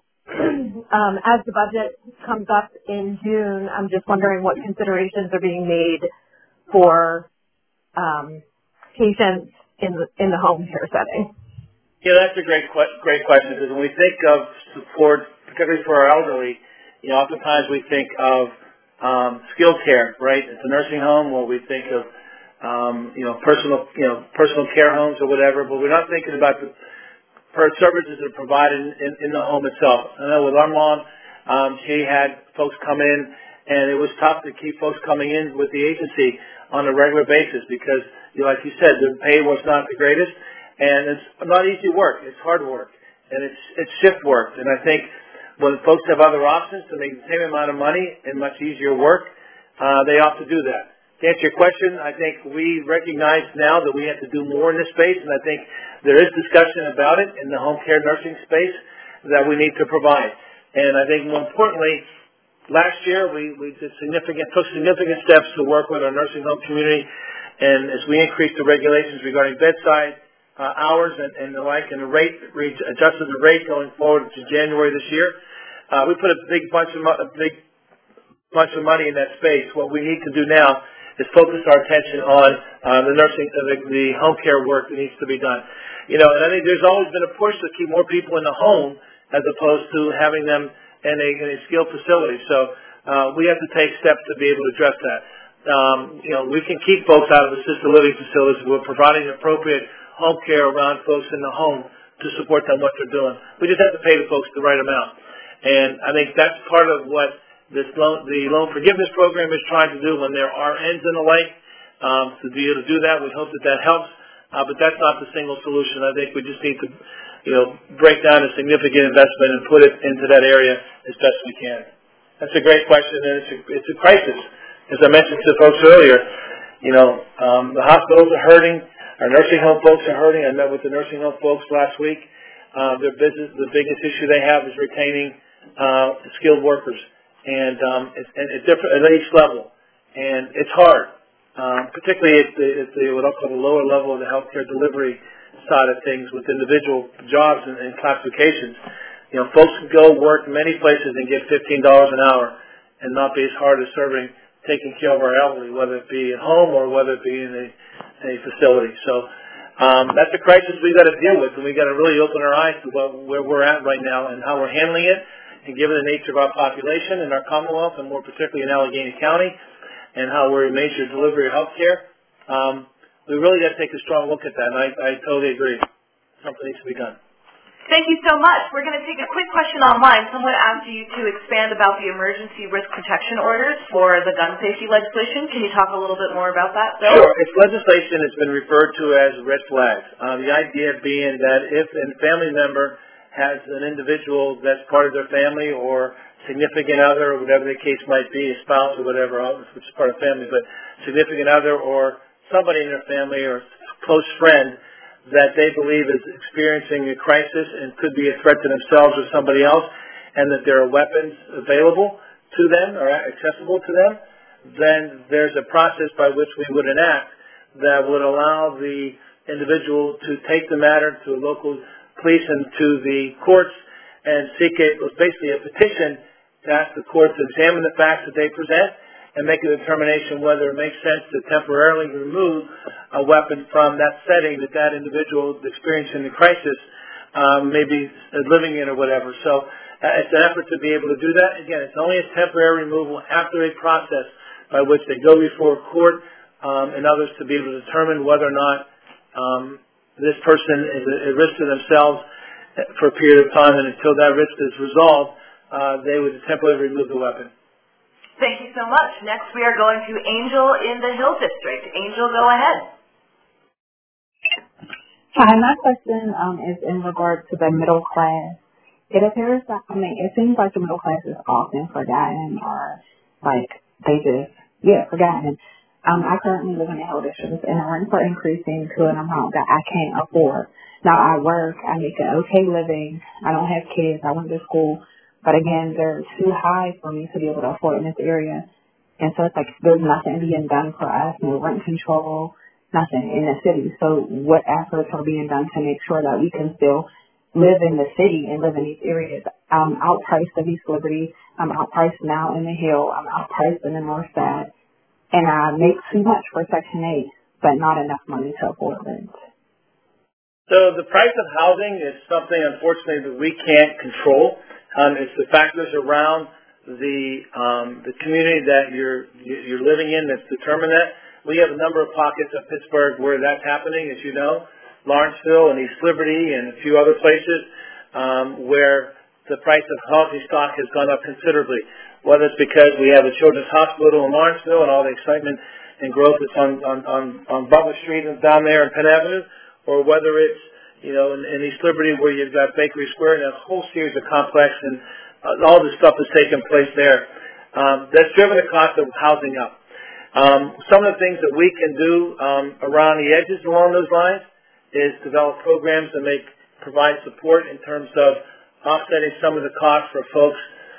[SPEAKER 15] um, as the budget comes up in June, I'm just wondering what considerations are being made for um, patients in the, in the home care setting.
[SPEAKER 2] Yeah, that's a great great question, because when we think of support, particularly for our elderly, you know, oftentimes we think of um, skilled care, right? It's a nursing home, or we think of um, you know personal you know personal care homes or whatever, but we're not thinking about the per services that are provided in, in the home itself. I know with our mom, um, she had folks come in, and it was tough to keep folks coming in with the agency on a regular basis because, you know, like you said, the pay was not the greatest, and it's not easy work. It's hard work, and it's it's shift work. And I think when folks have other options to make the same amount of money and much easier work, uh, they ought to do that. To answer your question, I think we recognize now that we have to do more in this space, and I think there is discussion about it in the home care nursing space that we need to provide. And I think more importantly, last year we, we did significant, took significant steps to work with our nursing home community, and as we increased the regulations regarding bedside uh, hours and, and the like, and the rate, we adjusted the rate going forward to January this year, uh, we put a big bunch of a big bunch of money in that space. What we need to do now is focus our attention on uh, the nursing, uh, the, the home care work that needs to be done. You know, and I think there's always been a push to keep more people in the home as opposed to having them in a, in a skilled facility. So uh, we have to take steps to be able to address that. Um, you know, we can keep folks out of assisted living facilities. We're providing appropriate home care around folks in the home to support them what they're doing. We just have to pay the folks the right amount. And I think that's part of what this loan, the loan forgiveness program is trying to do when there are ends in the lake. Um, to be able to do that, we hope that that helps. Uh, but that's not the single solution. I think we just need to, you know, break down a significant investment and put it into that area as best we can. That's a great question, and it's a, it's a crisis. As I mentioned to folks earlier, you know, um, the hospitals are hurting. Our nursing home folks are hurting. I met with the nursing home folks last week. Uh, their business, the biggest issue they have is retaining uh, skilled workers. And um, it's, and it's different at each level, and it's hard, um, particularly at the, at the what I'll call the lower level of the healthcare delivery side of things with individual jobs and, and classifications. You know, folks can go work many places and get fifteen dollars an hour and not be as hard as serving, taking care of our elderly, whether it be at home or whether it be in a, a facility. So um, that's a crisis we've got to deal with, and we've got to really open our eyes to what, where we're at right now and how we're handling it. And given the nature of our population and our Commonwealth, and more particularly in Allegheny County, and how we're a major delivery of health care, um, we really got to take a strong look at that, and I, I totally agree. Something needs to be done.
[SPEAKER 1] Thank you so much. We're going to take a quick question online. Someone asked you to expand about the emergency risk protection orders for the gun safety legislation. Can you talk a little bit more about that, Bill?
[SPEAKER 2] Sure. It's legislation that's been referred to as red flags. Uh, the idea being that if a family member has an individual that's part of their family or significant other or whatever the case might be, a spouse or whatever, which is part of family, but significant other or somebody in their family or close friend that they believe is experiencing a crisis and could be a threat to themselves or somebody else, and that there are weapons available to them or accessible to them, then there's a process by which we would enact that would allow the individual to take the matter to a local police and to the courts and seek a, basically a petition to ask the court to examine the facts that they present and make a determination whether it makes sense to temporarily remove a weapon from that setting that that individual is experiencing the crisis um, may be living in or whatever. So uh, it's an effort to be able to do that. Again, it's only a temporary removal after a process by which they go before court um, and others to be able to determine whether or not um, this person is a risk to themselves for a period of time, and until that risk is resolved, uh, they would temporarily remove the weapon.
[SPEAKER 1] Thank you so much. Next, we are going to Angel in the Hill District. Angel, go ahead.
[SPEAKER 8] Hi, my question um, is in regard to the middle class. It appears that, I mean, it seems like the middle class is often forgotten or, like, they just, yeah, forgotten. Um, I currently live in a Hill District, and the rents are increasing to an amount that I can't afford. Now, I work, I make an okay living, I don't have kids, I went to school, but again, they're too high for me to be able to afford in this area. And so it's like there's nothing being done for us, no rent control, nothing in the city. So what efforts are being done to make sure that we can still live in the city and live in these areas? I'm outpriced in East Liberty. I'm outpriced now in the Hill. I'm outpriced in the North Side. And I make too much for Section eight, but not enough money to afford rent.
[SPEAKER 2] So the price of housing is something, unfortunately, that we can't control. Um, it's the factors around the um, the community that you're you're living in that's determine that. We have a number of pockets of Pittsburgh where that's happening, as you know, Lawrenceville and East Liberty and a few other places um, where the price of housing stock has gone up considerably. Whether it's because we have a children's hospital in Lawrenceville and all the excitement and growth that's on on on, on Butler Street and down there in Penn Avenue, or whether it's you know in, in East Liberty where you've got Bakery Square and a whole series of complex and uh, all this stuff is taking place there. Um, that's driven the cost of housing up. Um, some of the things that we can do um, around the edges along those lines is develop programs that make provide support in terms of offsetting some of the costs for folks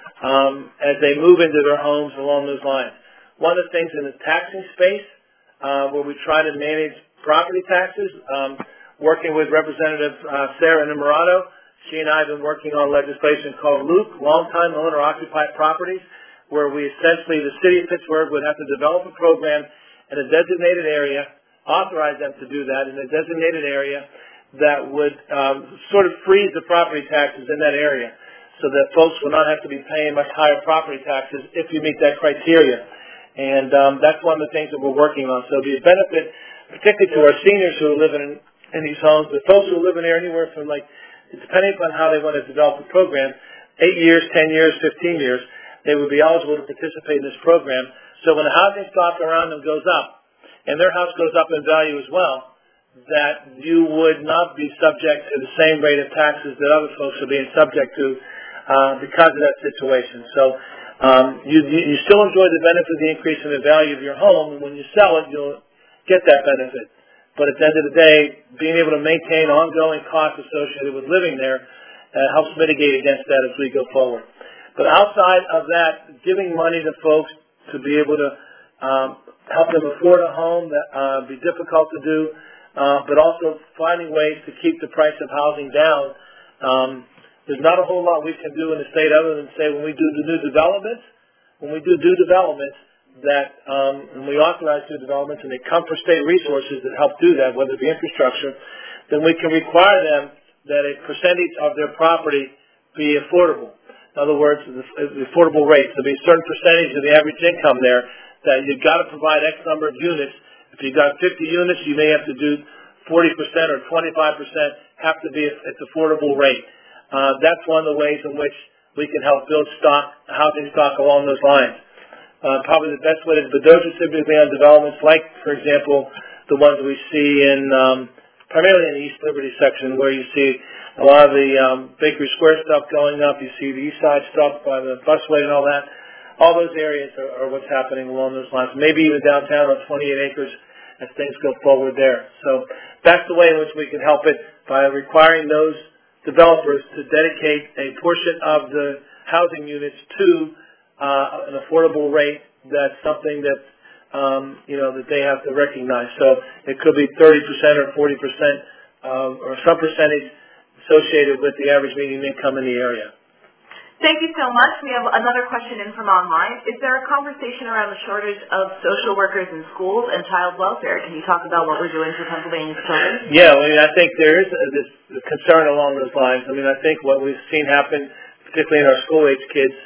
[SPEAKER 2] um, as they move into their homes along those lines. One of the things in the taxing space uh, where we try to manage property taxes, um, working with Representative uh, Sarah Nimerato, she and I have been working on legislation called LOOP, Long-Time Owner-Occupied Properties, where we essentially, the city of Pittsburgh would have to develop a program in a designated area, authorize them to do that in a designated area that would um, sort of freeze the property taxes in that area so that folks will not have to be paying much higher property taxes if you meet that criteria. And um, that's one of the things that we're working on. So it would be a benefit, particularly to our seniors who are living in, in these homes, but folks who are living there anywhere from like, depending upon how they want to develop the program, eight years, ten years, fifteen years, they would be eligible to participate in this program. So when the housing stock around them goes up, and their house goes up in value as well, that you would not be subject to the same rate of taxes that other folks are being subject to uh, because of that situation. So um, you, you still enjoy the benefit of the increase in the value of your home, and when you sell it, you'll get that benefit. But at the end of the day, being able to maintain ongoing costs associated with living there uh, helps mitigate against that as we go forward. But outside of that, giving money to folks to be able to um, help them afford a home that uh, be difficult to do, uh, but also finding ways to keep the price of housing down. Um, there's not a whole lot we can do in the state other than say when we do the new developments, when we do new developments, that um, when we authorize new developments and they come for state resources that help do that, whether it be infrastructure, then we can require them that a percentage of their property be affordable. In other words, the, the affordable rate. There'll be a certain percentage of the average income there that you've got to provide X number of units. If you've got fifty units, you may have to do forty percent or twenty-five percent have to be at its affordable rate. Uh, that's one of the ways in which we can help build stock, housing stock along those lines. Uh, probably the best way to, but those are typically on developments like, for example, the ones we see in, um, primarily in the East Liberty section where you see a lot of the um, Bakery Square stuff going up. You see the East Side stuff by the busway and all that. All those areas are, are what's happening along those lines. Maybe even downtown on twenty-eight acres as things go forward there. So that's the way in which we can help it by requiring those developers to dedicate a portion of the housing units to Uh, an affordable rate. That's something that um, you know that they have to recognize. So it could be thirty percent or forty percent uh, or some percentage associated with the average median income in the area.
[SPEAKER 1] Thank you so much. We have another question in from online. Is there a conversation around the shortage of social workers in schools and child welfare? Can you talk about what we're doing for Pennsylvania's children?
[SPEAKER 2] Yeah, I mean, I think there is a, this concern along those lines. I mean, I think what we've seen happen, particularly in our school-age kids,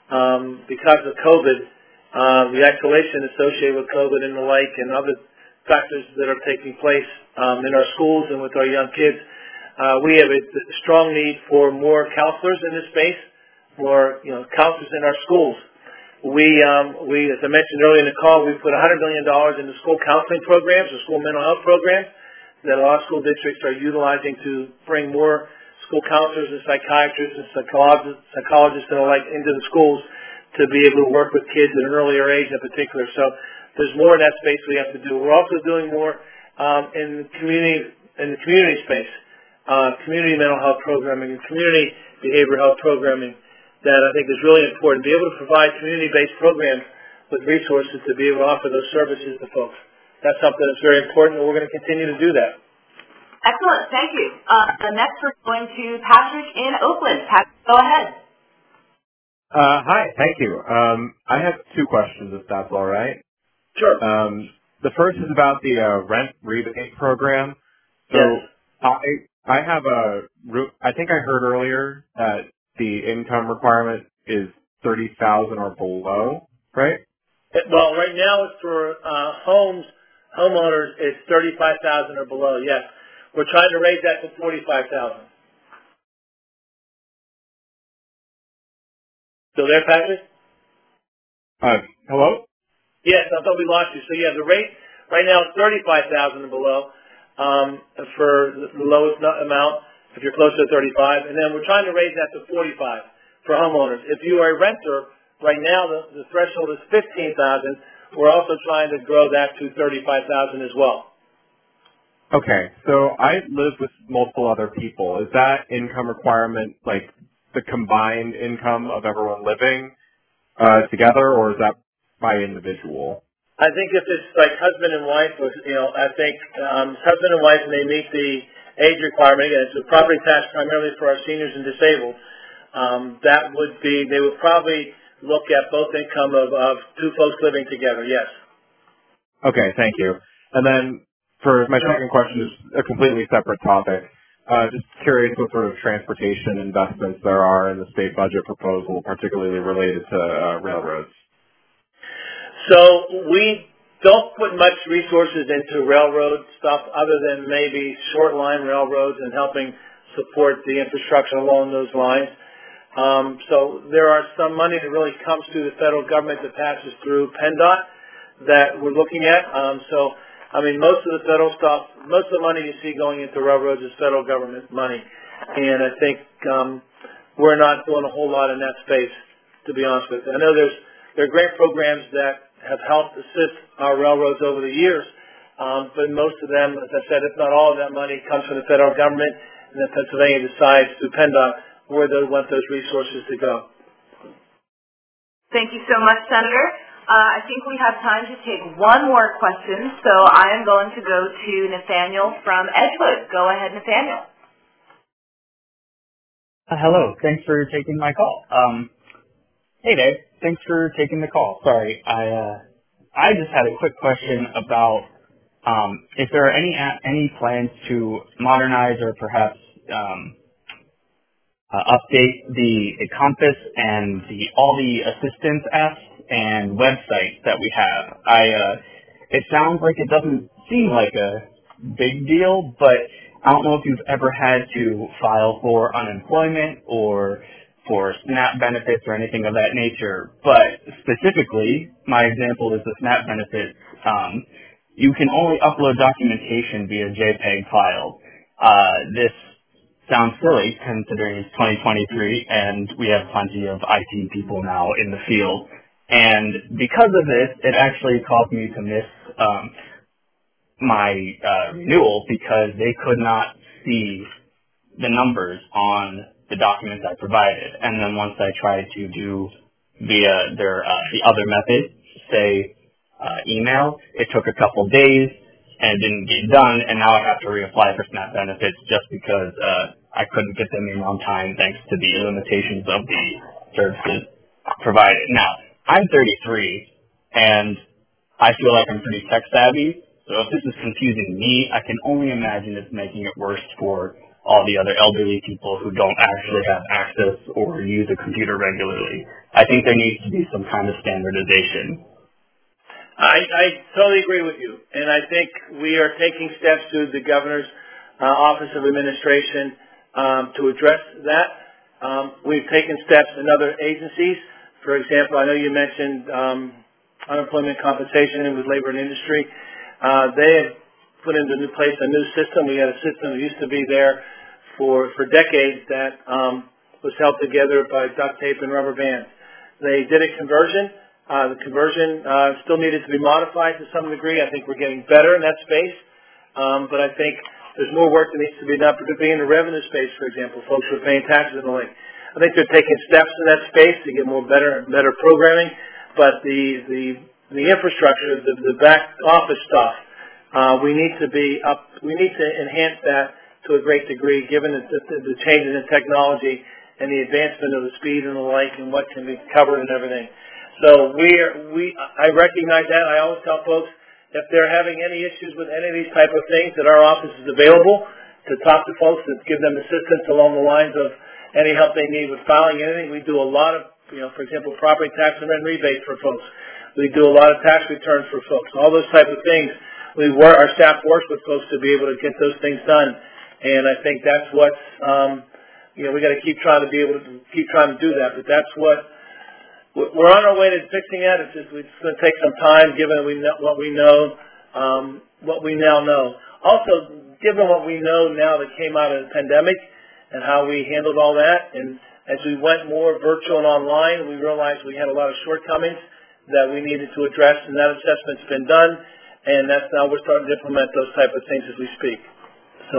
[SPEAKER 2] Um, because of COVID, uh, the isolation associated with COVID and the like and other factors that are taking place um, in our schools and with our young kids, uh, we have a strong need for more counselors in this space, more you know counselors in our schools. We, um, we, as I mentioned earlier in the call, we put one hundred million dollars into school counseling programs or school mental health programs that a lot of school districts are utilizing to bring more school counselors and psychiatrists and psychologists, psychologists and the like into the schools to be able to work with kids at an earlier age in particular. So there's more in that space we have to do. We're also doing more um, in the community in the community space, uh, community mental health programming and community behavioral health programming that I think is really important. Be able to provide community-based programs with resources to be able to offer those services to folks. That's something that's very important, and we're going to continue to do that.
[SPEAKER 1] Excellent. Thank you. Uh, next, we're going to Patrick in Oakland. Patrick, go ahead.
[SPEAKER 16] Uh, hi. Thank you. Um, I have two questions, if that's all right.
[SPEAKER 2] Sure.
[SPEAKER 16] Um, the first is about the uh, rent rebate program. So
[SPEAKER 2] yes.
[SPEAKER 16] I I have a I think I heard earlier that the income requirement is thirty thousand or below, right?
[SPEAKER 2] Well, right now it's for uh, homes, homeowners, it's thirty-five thousand or below, yes. We're trying to raise that to forty-five thousand. Still there, Patrick?
[SPEAKER 16] Uh, hello?
[SPEAKER 2] Yes, I thought we lost you. So, yeah, the rate right now is thirty-five thousand and below um, for the lowest amount if you're closer to thirty-five. And then we're trying to raise that to forty-five for homeowners. If you are a renter, right now the, the threshold is fifteen thousand. We're also trying to grow that to thirty-five thousand as well.
[SPEAKER 16] Okay, so I live with multiple other people. Is that income requirement like the combined income of everyone living uh, together, or is that by individual?
[SPEAKER 2] I think if it's like husband and wife, or, you know, I think um, husband and wife, and they meet the age requirement. Again, it's a property tax primarily for our seniors and disabled. Um, that would be, they would probably look at both income of, of two folks living together, yes.
[SPEAKER 16] Okay, thank you. And then for my second question is a completely separate topic. Uh, just curious what sort of transportation investments there are in the state budget proposal, particularly related to uh, railroads.
[SPEAKER 2] So we don't put much resources into railroad stuff other than maybe short line railroads and helping support the infrastructure along those lines. Um, so there are some money that really comes through the federal government that passes through PennDOT that we're looking at. Um, so, I mean, most of the federal stuff, most of the money you see going into railroads is federal government money. And I think um, we're not doing a whole lot in that space, to be honest with you. I know there's there are great programs that have helped assist our railroads over the years, um, but most of them, as I said, if not all of that money comes from the federal government, and then Pennsylvania decides through PennDOT where they want those resources to go.
[SPEAKER 1] Thank you so much, Senator. Uh, I think we have time to take one more question, so I am going to go to Nathaniel from Edgewood. Go ahead, Nathaniel.
[SPEAKER 17] Uh, hello. Thanks for taking my call. Um, hey, Dave. Thanks for taking the call. Sorry, I uh, I just had a quick question about um, if there are any any plans to modernize or perhaps um, uh, update the Encompass and the all the assistance apps and websites that we have. I uh, it sounds like it doesn't seem like a big deal, but I don't know if you've ever had to file for unemployment or for SNAP benefits or anything of that nature. But specifically, my example is the SNAP benefits. Um, you can only upload documentation via JPEG file. Uh, this sounds silly considering it's twenty twenty-three and we have plenty of I T people now in the field. And because of this, it actually caused me to miss um, my uh, renewal because they could not see the numbers on the documents I provided. And then once I tried to do via their uh, the other method, say uh, email, it took a couple days and it didn't get done, and now I have to reapply for SNAP benefits just because uh, I couldn't get them in on time thanks to the limitations of the services provided. Now, I'm thirty-three, and I feel like I'm pretty tech savvy, so if this is confusing me, I can only imagine it's making it worse for all the other elderly people who don't actually have access or use a computer regularly. I think there needs to be some kind of standardization.
[SPEAKER 2] I, I totally agree with you, and I think we are taking steps through the Governor's uh, Office of Administration um, to address that. Um, we've taken steps in other agencies. For example, I know you mentioned um, unemployment compensation with labor and industry. Uh, they have put into a new place a new system. We had a system that used to be there for, for decades that um, was held together by duct tape and rubber bands. They did a conversion. Uh, the conversion uh, still needed to be modified to some degree. I think we're getting better in that space, um, but I think there's more work that needs to be done, particularly in the revenue space, for example. Folks who are paying taxes and the like. I think they're taking steps in that space to get more better better programming, but the the, the infrastructure, the, the back office stuff, uh, we need to be up. We need to enhance that to a great degree, given the, the, the changes in technology and the advancement of the speed and the like, and what can be covered and everything. So we are, we I recognize that. I always tell folks, if they're having any issues with any of these type of things, that our office is available to talk to folks, to give them assistance along the lines of any help they need with filing anything. We do a lot of, you know, for example, property tax and rent rebates for folks. We do a lot of tax returns for folks. All those type of things. We work, our staff works with folks to be able to get those things done. And I think that's what, um, you know, we got to keep trying to be able to keep trying to do that. But that's what. We're on our way to fixing that. It's just it's going to take some time, given we know, what we know, um, what we now know. Also, given what we know now that came out of the pandemic and how we handled all that, and as we went more virtual and online, we realized we had a lot of shortcomings that we needed to address, and that assessment's been done, and that's now we're starting to implement those type of things as we speak. So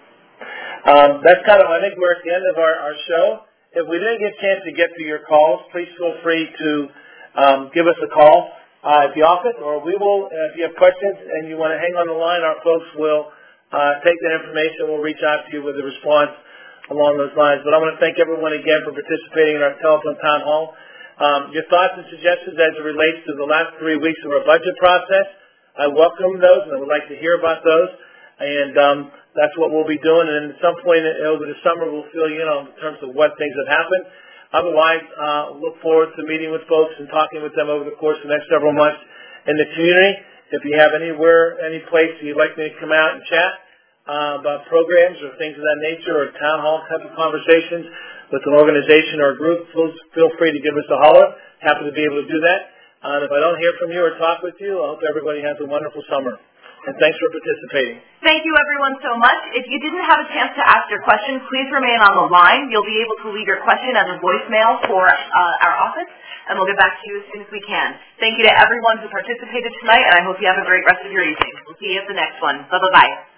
[SPEAKER 2] um, that's kind of, I think we're at the end of our, our show. If we didn't get a chance to get to your calls, please feel free to um, give us a call uh, at the office, or we will, uh, if you have questions and you want to hang on the line, our folks will uh, take that information. We'll reach out to you with a response along those lines. But I want to thank everyone again for participating in our telephone town hall. Um, your thoughts and suggestions as it relates to the last three weeks of our budget process, I welcome those, and I would like to hear about those. And um, that's what we'll be doing. And at some point over the summer, we'll fill you in on terms of what things have happened. Otherwise, uh, look forward to meeting with folks and talking with them over the course of the next several months in the community. If you have anywhere, any place you'd like me to come out and chat uh, about programs or things of that nature, or town hall type of conversations with an organization or a group, feel free to give us a holler. Happy to be able to do that. Uh, and if I don't hear from you or talk with you, I hope everybody has a wonderful summer. And thanks for participating.
[SPEAKER 1] Thank you, everyone, so much. If you didn't have a chance to ask your question, please remain on the line. You'll be able to leave your question as a voicemail for uh, our office, and we'll get back to you as soon as we can. Thank you to everyone who participated tonight, and I hope you have a great rest of your evening. We'll see you at the next one. Bye-bye.